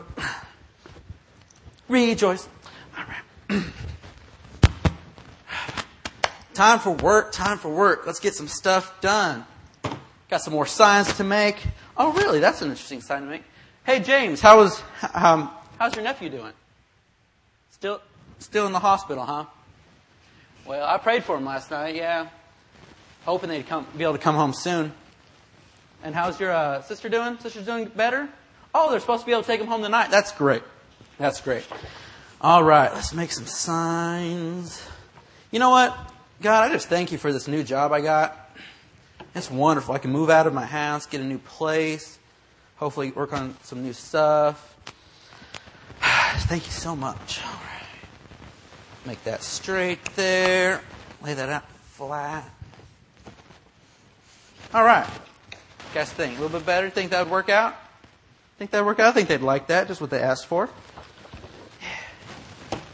Rejoice. All right. Time for work, time for work. Let's get some stuff done. Got some more signs to make. Oh, really? That's an interesting sign to make. Hey, James, how's your nephew doing? Still in the hospital, huh? Well, I prayed for him last night, yeah. Hoping they'd be able to come home soon. And how's your sister doing? Sister's doing better? Oh, they're supposed to be able to take him home tonight. That's great. That's great. All right, let's make some signs. You know what? God, I just thank you for this new job I got. It's wonderful. I can move out of my house, get a new place, hopefully work on some new stuff. Thank you so much. All right. Make that straight there. Lay that out flat. All right. Guys think a little bit better? Think that would work out? Think that would work out? I think they'd like that. Just what they asked for. Yeah.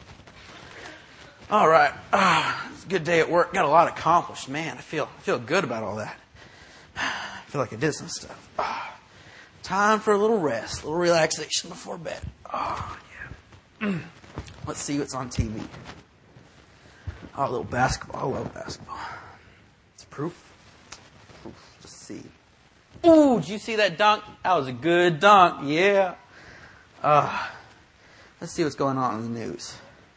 All right. It's a good day at work. Got a lot accomplished. Man, I feel good about all that. I feel like I did some stuff. Time for a little rest, a little relaxation before bed. Oh, yeah. Let's see what's on TV. Oh, a little basketball. I love basketball. It's proof. Let's see. Ooh, did you see that dunk? That was a good dunk. Yeah. Let's see what's going on in the news.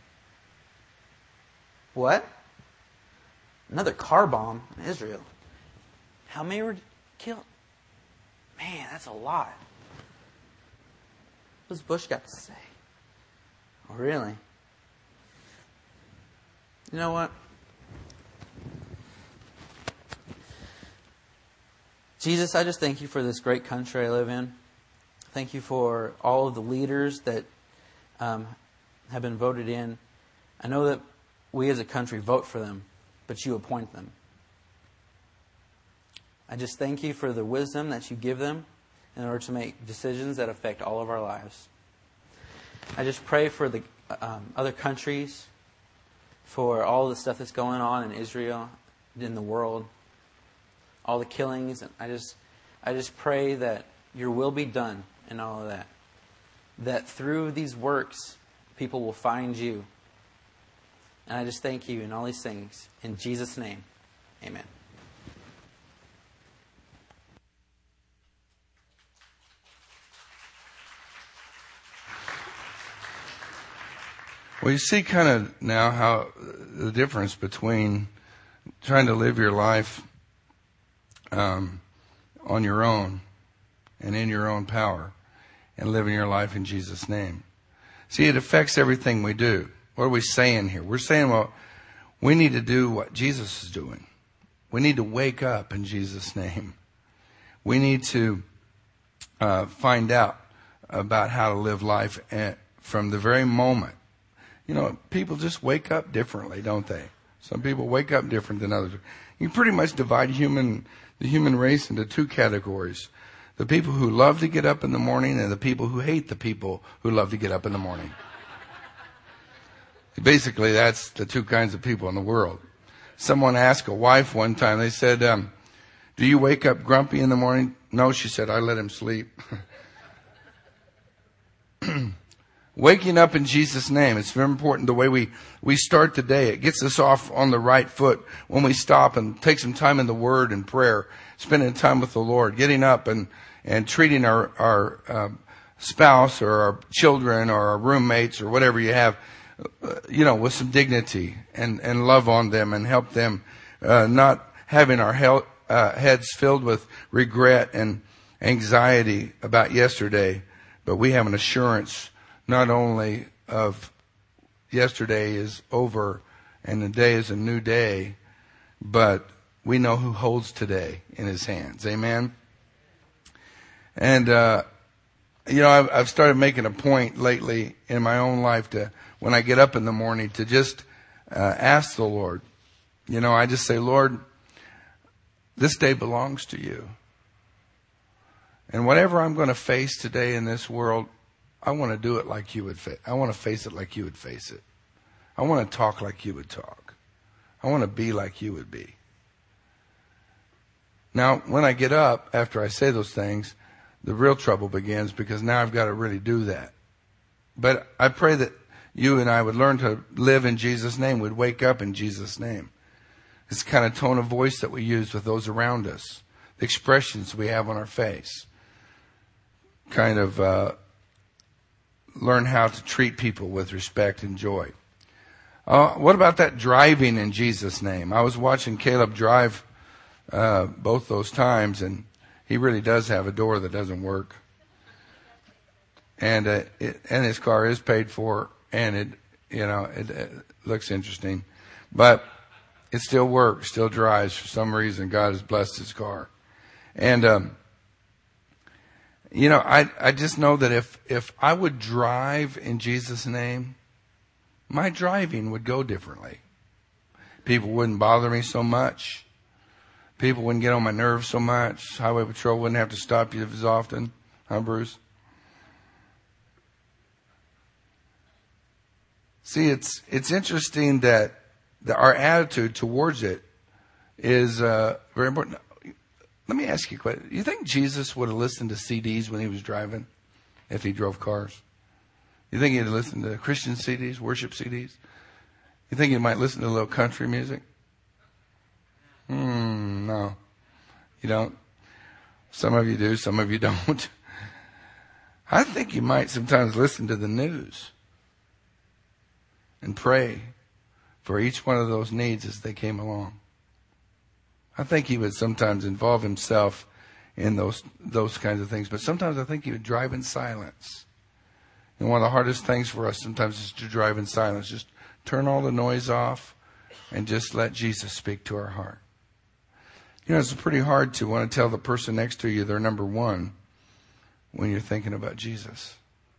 What? Another car bomb in Israel. How many were killed? Man, that's a lot. What's Bush got to say? Oh, really? You know what? Jesus, I just thank you for this great country I live in. Thank you for all of the leaders that have been voted in. I know that we as a country vote for them, but you appoint them. I just thank you for the wisdom that you give them in order to make decisions that affect all of our lives. I just pray for the other countries, for all the stuff that's going on in Israel, in the world, all the killings. And I just pray that your will be done in all of that. That through these works, people will find you. And I just thank you in all these things. In Jesus' name, amen. Well, you see kind of now how the difference between trying to live your life on your own and in your own power and living your life in Jesus' name. See, it affects everything we do. What are we saying here? We're saying, well, we need to do what Jesus is doing. We need to wake up in Jesus' name. We need to find out about how to live life from the very moment. You know, people just wake up differently, don't they? Some people wake up different than others. You pretty much divide the human race into two categories. The people who love to get up in the morning and the people who hate the people who love to get up in the morning. Basically, that's the two kinds of people in the world. Someone asked a wife one time, they said, do you wake up grumpy in the morning? No, she said, I let him sleep. Waking up in Jesus' name. It's very important the way we start the day. It gets us off on the right foot when we stop and take some time in the Word and prayer, spending time with the Lord, getting up and treating our spouse or our children or our roommates or whatever you have, with some dignity and love on them and help them, not having our heads filled with regret and anxiety about yesterday, but we have an assurance not only of yesterday is over and the day is a new day, but we know who holds today in his hands. Amen. And, I've started making a point lately in my own life to, when I get up in the morning, to just ask the Lord. I just say, Lord, this day belongs to you. And whatever I'm going to face today in this world, I want to do it like you would face. I want to face it like you would face it. I want to talk like you would talk. I want to be like you would be. Now, when I get up, after I say those things, the real trouble begins, because now I've got to really do that. But I pray that you and I would learn to live in Jesus' name. We'd wake up in Jesus' name. It's the kind of tone of voice that we use with those around us. The expressions we have on our face. Kind of learn how to treat people with respect and joy. What about that driving in Jesus' name? I was watching Caleb drive both those times, and he really does have a door that doesn't work. And his car is paid for, and it looks interesting, but it still works, still drives. For some reason, God has blessed his car. And I just know that if I would drive in Jesus' name, my driving would go differently. People wouldn't bother me so much. People wouldn't get on my nerves so much. Highway patrol wouldn't have to stop you as often. Huh, Bruce? See, it's interesting that our attitude towards it is very important. Let me ask you a question. You think Jesus would have listened to CDs when he was driving if he drove cars? You think he'd listen to Christian CDs, worship CDs? You think he might listen to a little country music? No. You don't? Some of you do, some of you don't. I think you might sometimes listen to the news and pray for each one of those needs as they came along. I think he would sometimes involve himself in those kinds of things, but sometimes I think he would drive in silence. And one of the hardest things for us sometimes is to drive in silence. Just turn all the noise off and just let Jesus speak to our heart. It's pretty hard to want to tell the person next to you they're number one when you're thinking about Jesus.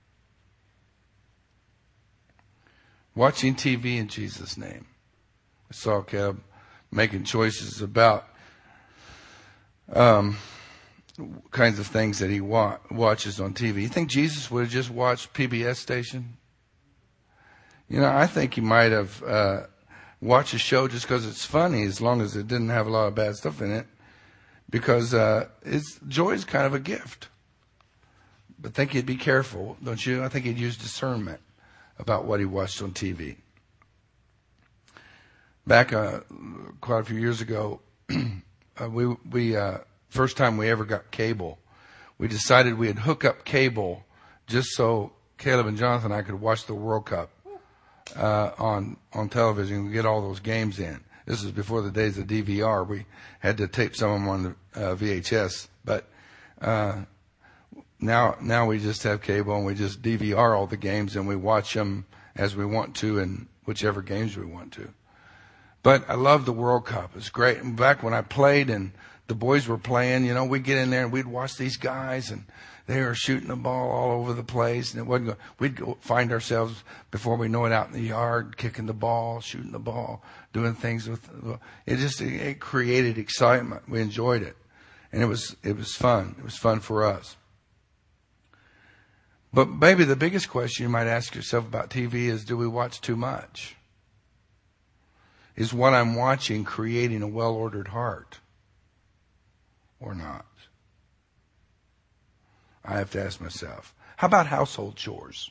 Watching TV in Jesus' name. I saw Caleb making choices about kinds of things that he watches on TV. You think Jesus would have just watched PBS station? I think he might have watched a show just because it's funny, as long as it didn't have a lot of bad stuff in it, because joy is kind of a gift. But I think he'd be careful, don't you? I think he'd use discernment about what he watched on TV. Back quite a few years ago, we first time we ever got cable, we decided we'd hook up cable just so Caleb and Jonathan and I could watch the World Cup on television and get all those games in. This was before the days of DVR. We had to tape some of them on the VHS, but now we just have cable and we just DVR all the games and we watch them as we want to and whichever games we want to. But I love the World Cup. It's great. And back when I played and the boys were playing, we'd get in there and we'd watch these guys and they were shooting the ball all over the place. And we'd go find ourselves, before we know it, out in the yard, kicking the ball, shooting the ball, doing things with it created excitement. We enjoyed it. And it was fun. It was fun for us. But maybe the biggest question you might ask yourself about TV is, do we watch too much? Is what I'm watching creating a well-ordered heart or not? I have to ask myself. How about household chores?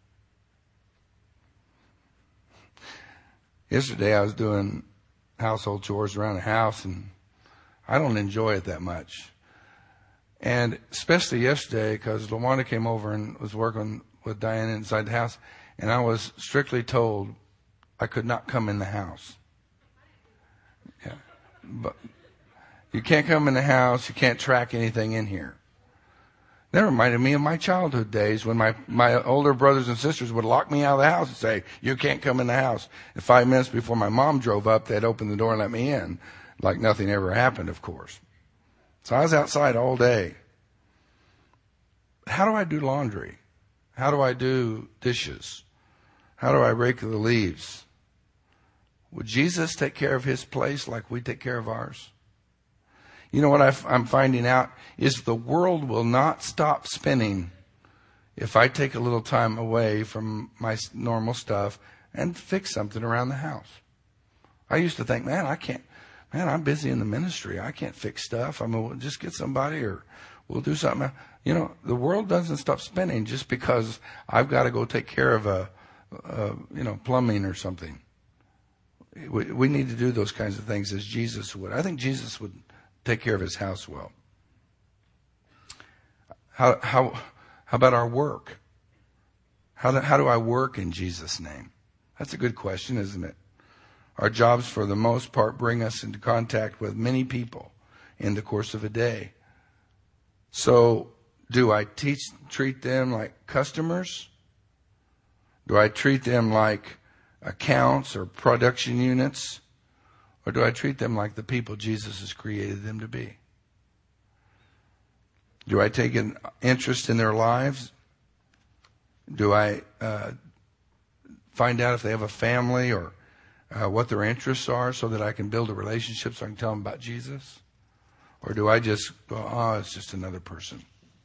Yesterday I was doing household chores around the house, and I don't enjoy it that much. And especially yesterday, because LaWanda came over and was working with Diana inside the house, and I was strictly told I could not come in the house. Yeah. But you can't come in the house, you can't track anything in here. That reminded me of my childhood days when my older brothers and sisters would lock me out of the house and say, you can't come in the house. And 5 minutes before my mom drove up, they'd open the door and let me in, like nothing ever happened, of course. So I was outside all day. How do I do laundry? How do I do dishes? How do I rake the leaves? Would Jesus take care of his place like we take care of ours? You know what I'm finding out is the world will not stop spinning if I take a little time away from my normal stuff and fix something around the house. I used to think, I'm busy in the ministry. I can't fix stuff. We'll just get somebody or we'll do something. The world doesn't stop spinning just because I've got to go take care of plumbing or something. We need to do those kinds of things as Jesus would. I think Jesus would take care of his house well. How about our work? How do I work in Jesus' name? That's a good question, isn't it? Our jobs, for the most part, bring us into contact with many people in the course of a day. So, do I treat them like customers? Do I treat them like accounts or production units? Or do I treat them like the people Jesus has created them to be? Do I take an interest in their lives? Do I find out if they have a family or what their interests are so that I can build a relationship so I can tell them about Jesus? Or do I just go, oh, it's just another person?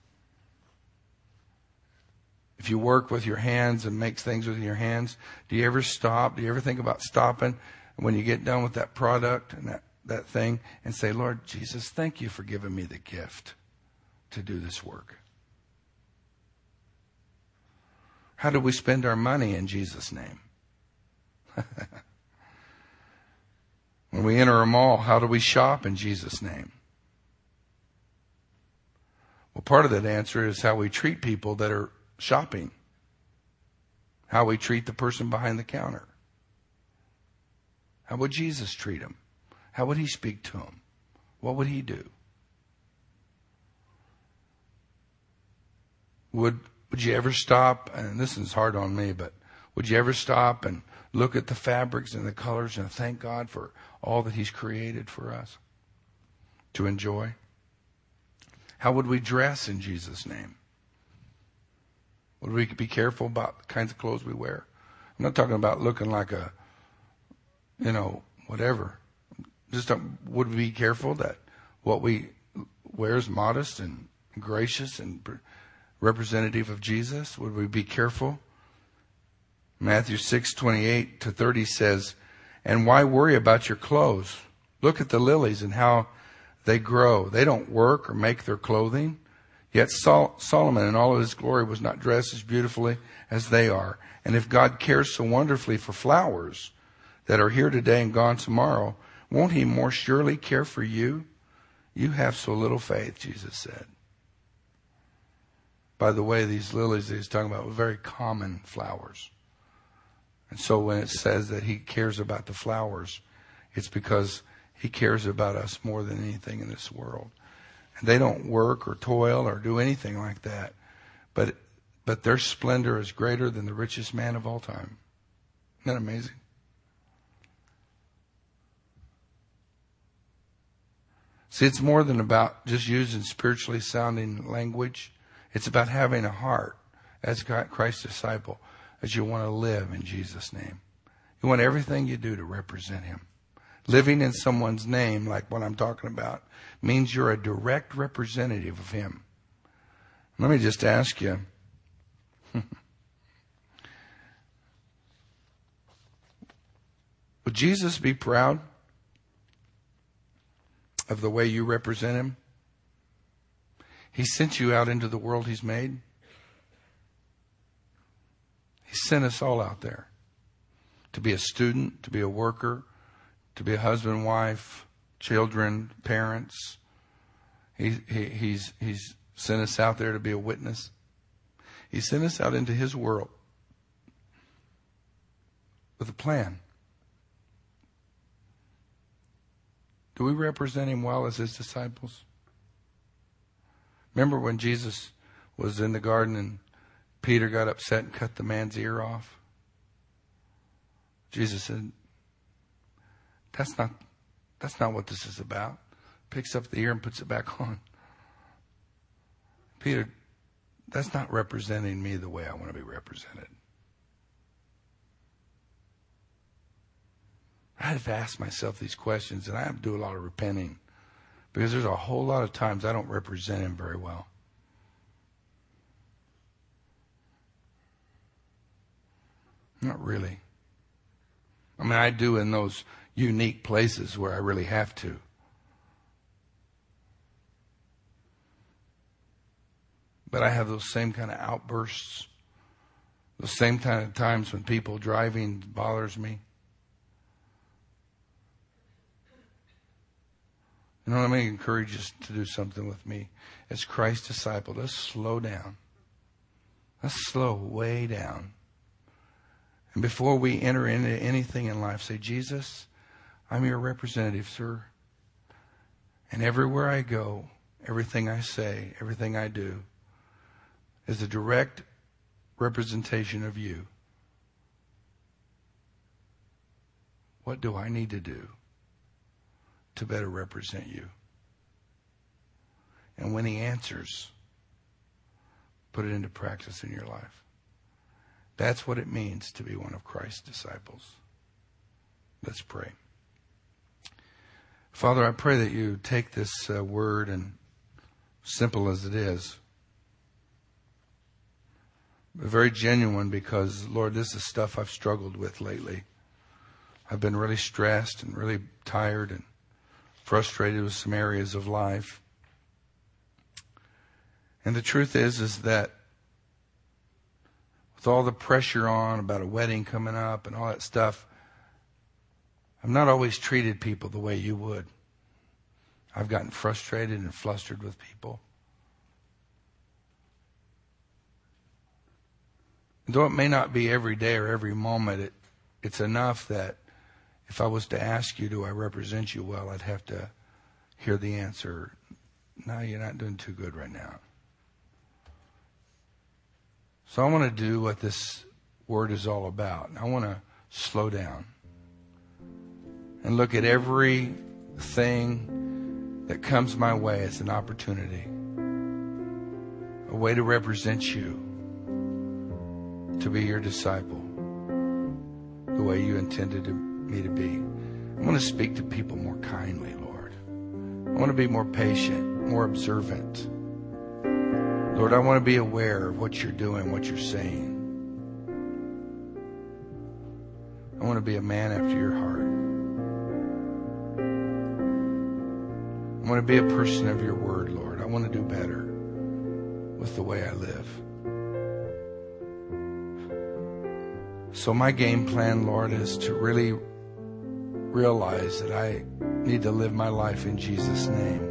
If you work with your hands and make things with your hands, do you ever stop? Do you ever think about stopping when you get done with that product and that thing and say, Lord Jesus, thank you for giving me the gift to do this work? How do we spend our money in Jesus' name? When we enter a mall, how do we shop in Jesus' name? Well, part of that answer is how we treat people that are shopping. How we treat the person behind the counter. How would Jesus treat him? How would he speak to him? What would he do? Would you ever stop, and this is hard on me, but would you ever stop and look at the fabrics and the colors and thank God for all that he's created for us to enjoy? How would we dress in Jesus' name? Would we be careful about the kinds of clothes we wear? I'm not talking about looking like a, whatever. Just would we be careful that what we wear is modest and gracious and representative of Jesus? Would we be careful? Matthew 6:28-30 says, and why worry about your clothes? Look at the lilies and how they grow. They don't work or make their clothing. Yet Solomon in all of his glory was not dressed as beautifully as they are. And if God cares so wonderfully for flowers that are here today and gone tomorrow, won't he more surely care for you? You have so little faith, Jesus said. By the way, these lilies that he's talking about were very common flowers. And so when it says that he cares about the flowers, it's because he cares about us more than anything in this world. And they don't work or toil or do anything like that. But their splendor is greater than the richest man of all time. Isn't that amazing? See, it's more than about just using spiritually sounding language. It's about having a heart as Christ's disciple, as you want to live in Jesus' name. You want everything you do to represent him. Living in someone's name, like what I'm talking about, means you're a direct representative of him. Let me just ask you, would Jesus be proud of the way you represent him? He sent you out into the world he's made. He sent us all out there to be a student, to be a worker, to be a husband, wife, children, parents. He's sent us out there to be a witness. He sent us out into his world with a plan. Do we represent him well as his disciples? Remember when Jesus was in the garden and Peter got upset and cut the man's ear off? Jesus said, that's not what this is about. Picks up the ear and puts it back on. Peter, that's not representing me the way I want to be represented. I have to ask myself these questions, and I have to do a lot of repenting, because there's a whole lot of times I don't represent him very well. Not really. I mean, I do in those unique places where I really have to. But I have those same kind of outbursts, those same kind of times when people driving bothers me. You know, let me encourage you to do something with me. As Christ's disciple, let's slow down. Let's slow way down. And before we enter into anything in life, say, Jesus, I'm your representative, sir. And everywhere I go, everything I say, everything I do is a direct representation of you. What do I need to do to better represent you? And when he answers, put it into practice in your life. That's what it means to be one of Christ's disciples. Let's pray. Father, I pray that you take this word, and simple as it is, but very genuine, because, Lord, this is stuff I've struggled with lately. I've been really stressed and really tired and frustrated with some areas of life. And the truth is that with all the pressure on about a wedding coming up and all that stuff, I've not always treated people the way you would. I've gotten frustrated and flustered with people. Though it may not be every day or every moment, it's enough that if I was to ask you, do I represent you well, I'd have to hear the answer, no, you're not doing too good right now. So I want to do what this word is all about. I want to slow down and look at everything that comes my way as an opportunity, a way to represent you, to be your disciple, the way you intended me to be. I want to speak to people more kindly, Lord. I want to be more patient, more observant. Lord, I want to be aware of what you're doing, what you're saying. I want to be a man after your heart. I want to be a person of your word, Lord. I want to do better with the way I live. So my game plan, Lord, is to really realize that I need to live my life in Jesus' name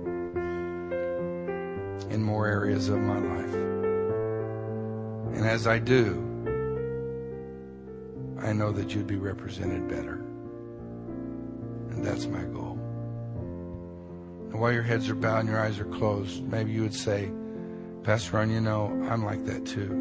in more areas of my life. And as I do, I know that you'd be represented better. And that's my goal. And while your heads are bowed and your eyes are closed, maybe you would say, Pastor Ron, you know, I'm like that too.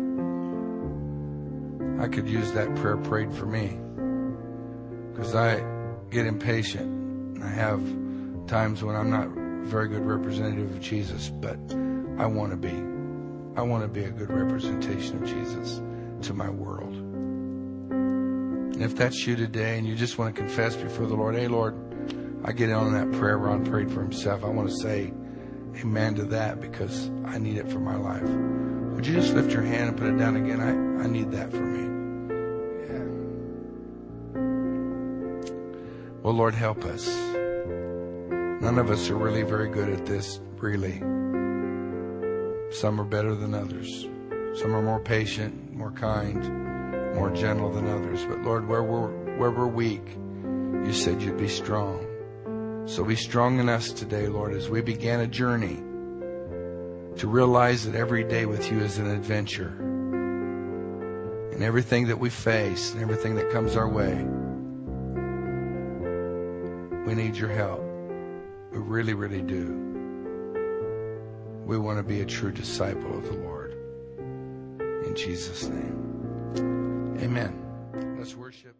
I could use that prayer prayed for me, because I get impatient. And I have times when I'm not a very good representative of Jesus, but I want to be. I want to be a good representation of Jesus to my world. And if that's you today and you just want to confess before the Lord, hey, Lord, I get in on that prayer Ron prayed for himself. I want to say amen to that because I need it for my life. Would you just lift your hand and put it down again? I need that for me. Yeah. Well, Lord, help us. None of us are really very good at this, really. Some are better than others. Some are more patient, more kind, more gentle than others. But Lord, where we're weak, you said you'd be strong. So be strong in us today, Lord, as we began a journey to realize that every day with you is an adventure. And everything that we face and everything that comes our way, we need your help. We really, really do. We want to be a true disciple of the Lord. In Jesus' name. Amen. Let's worship.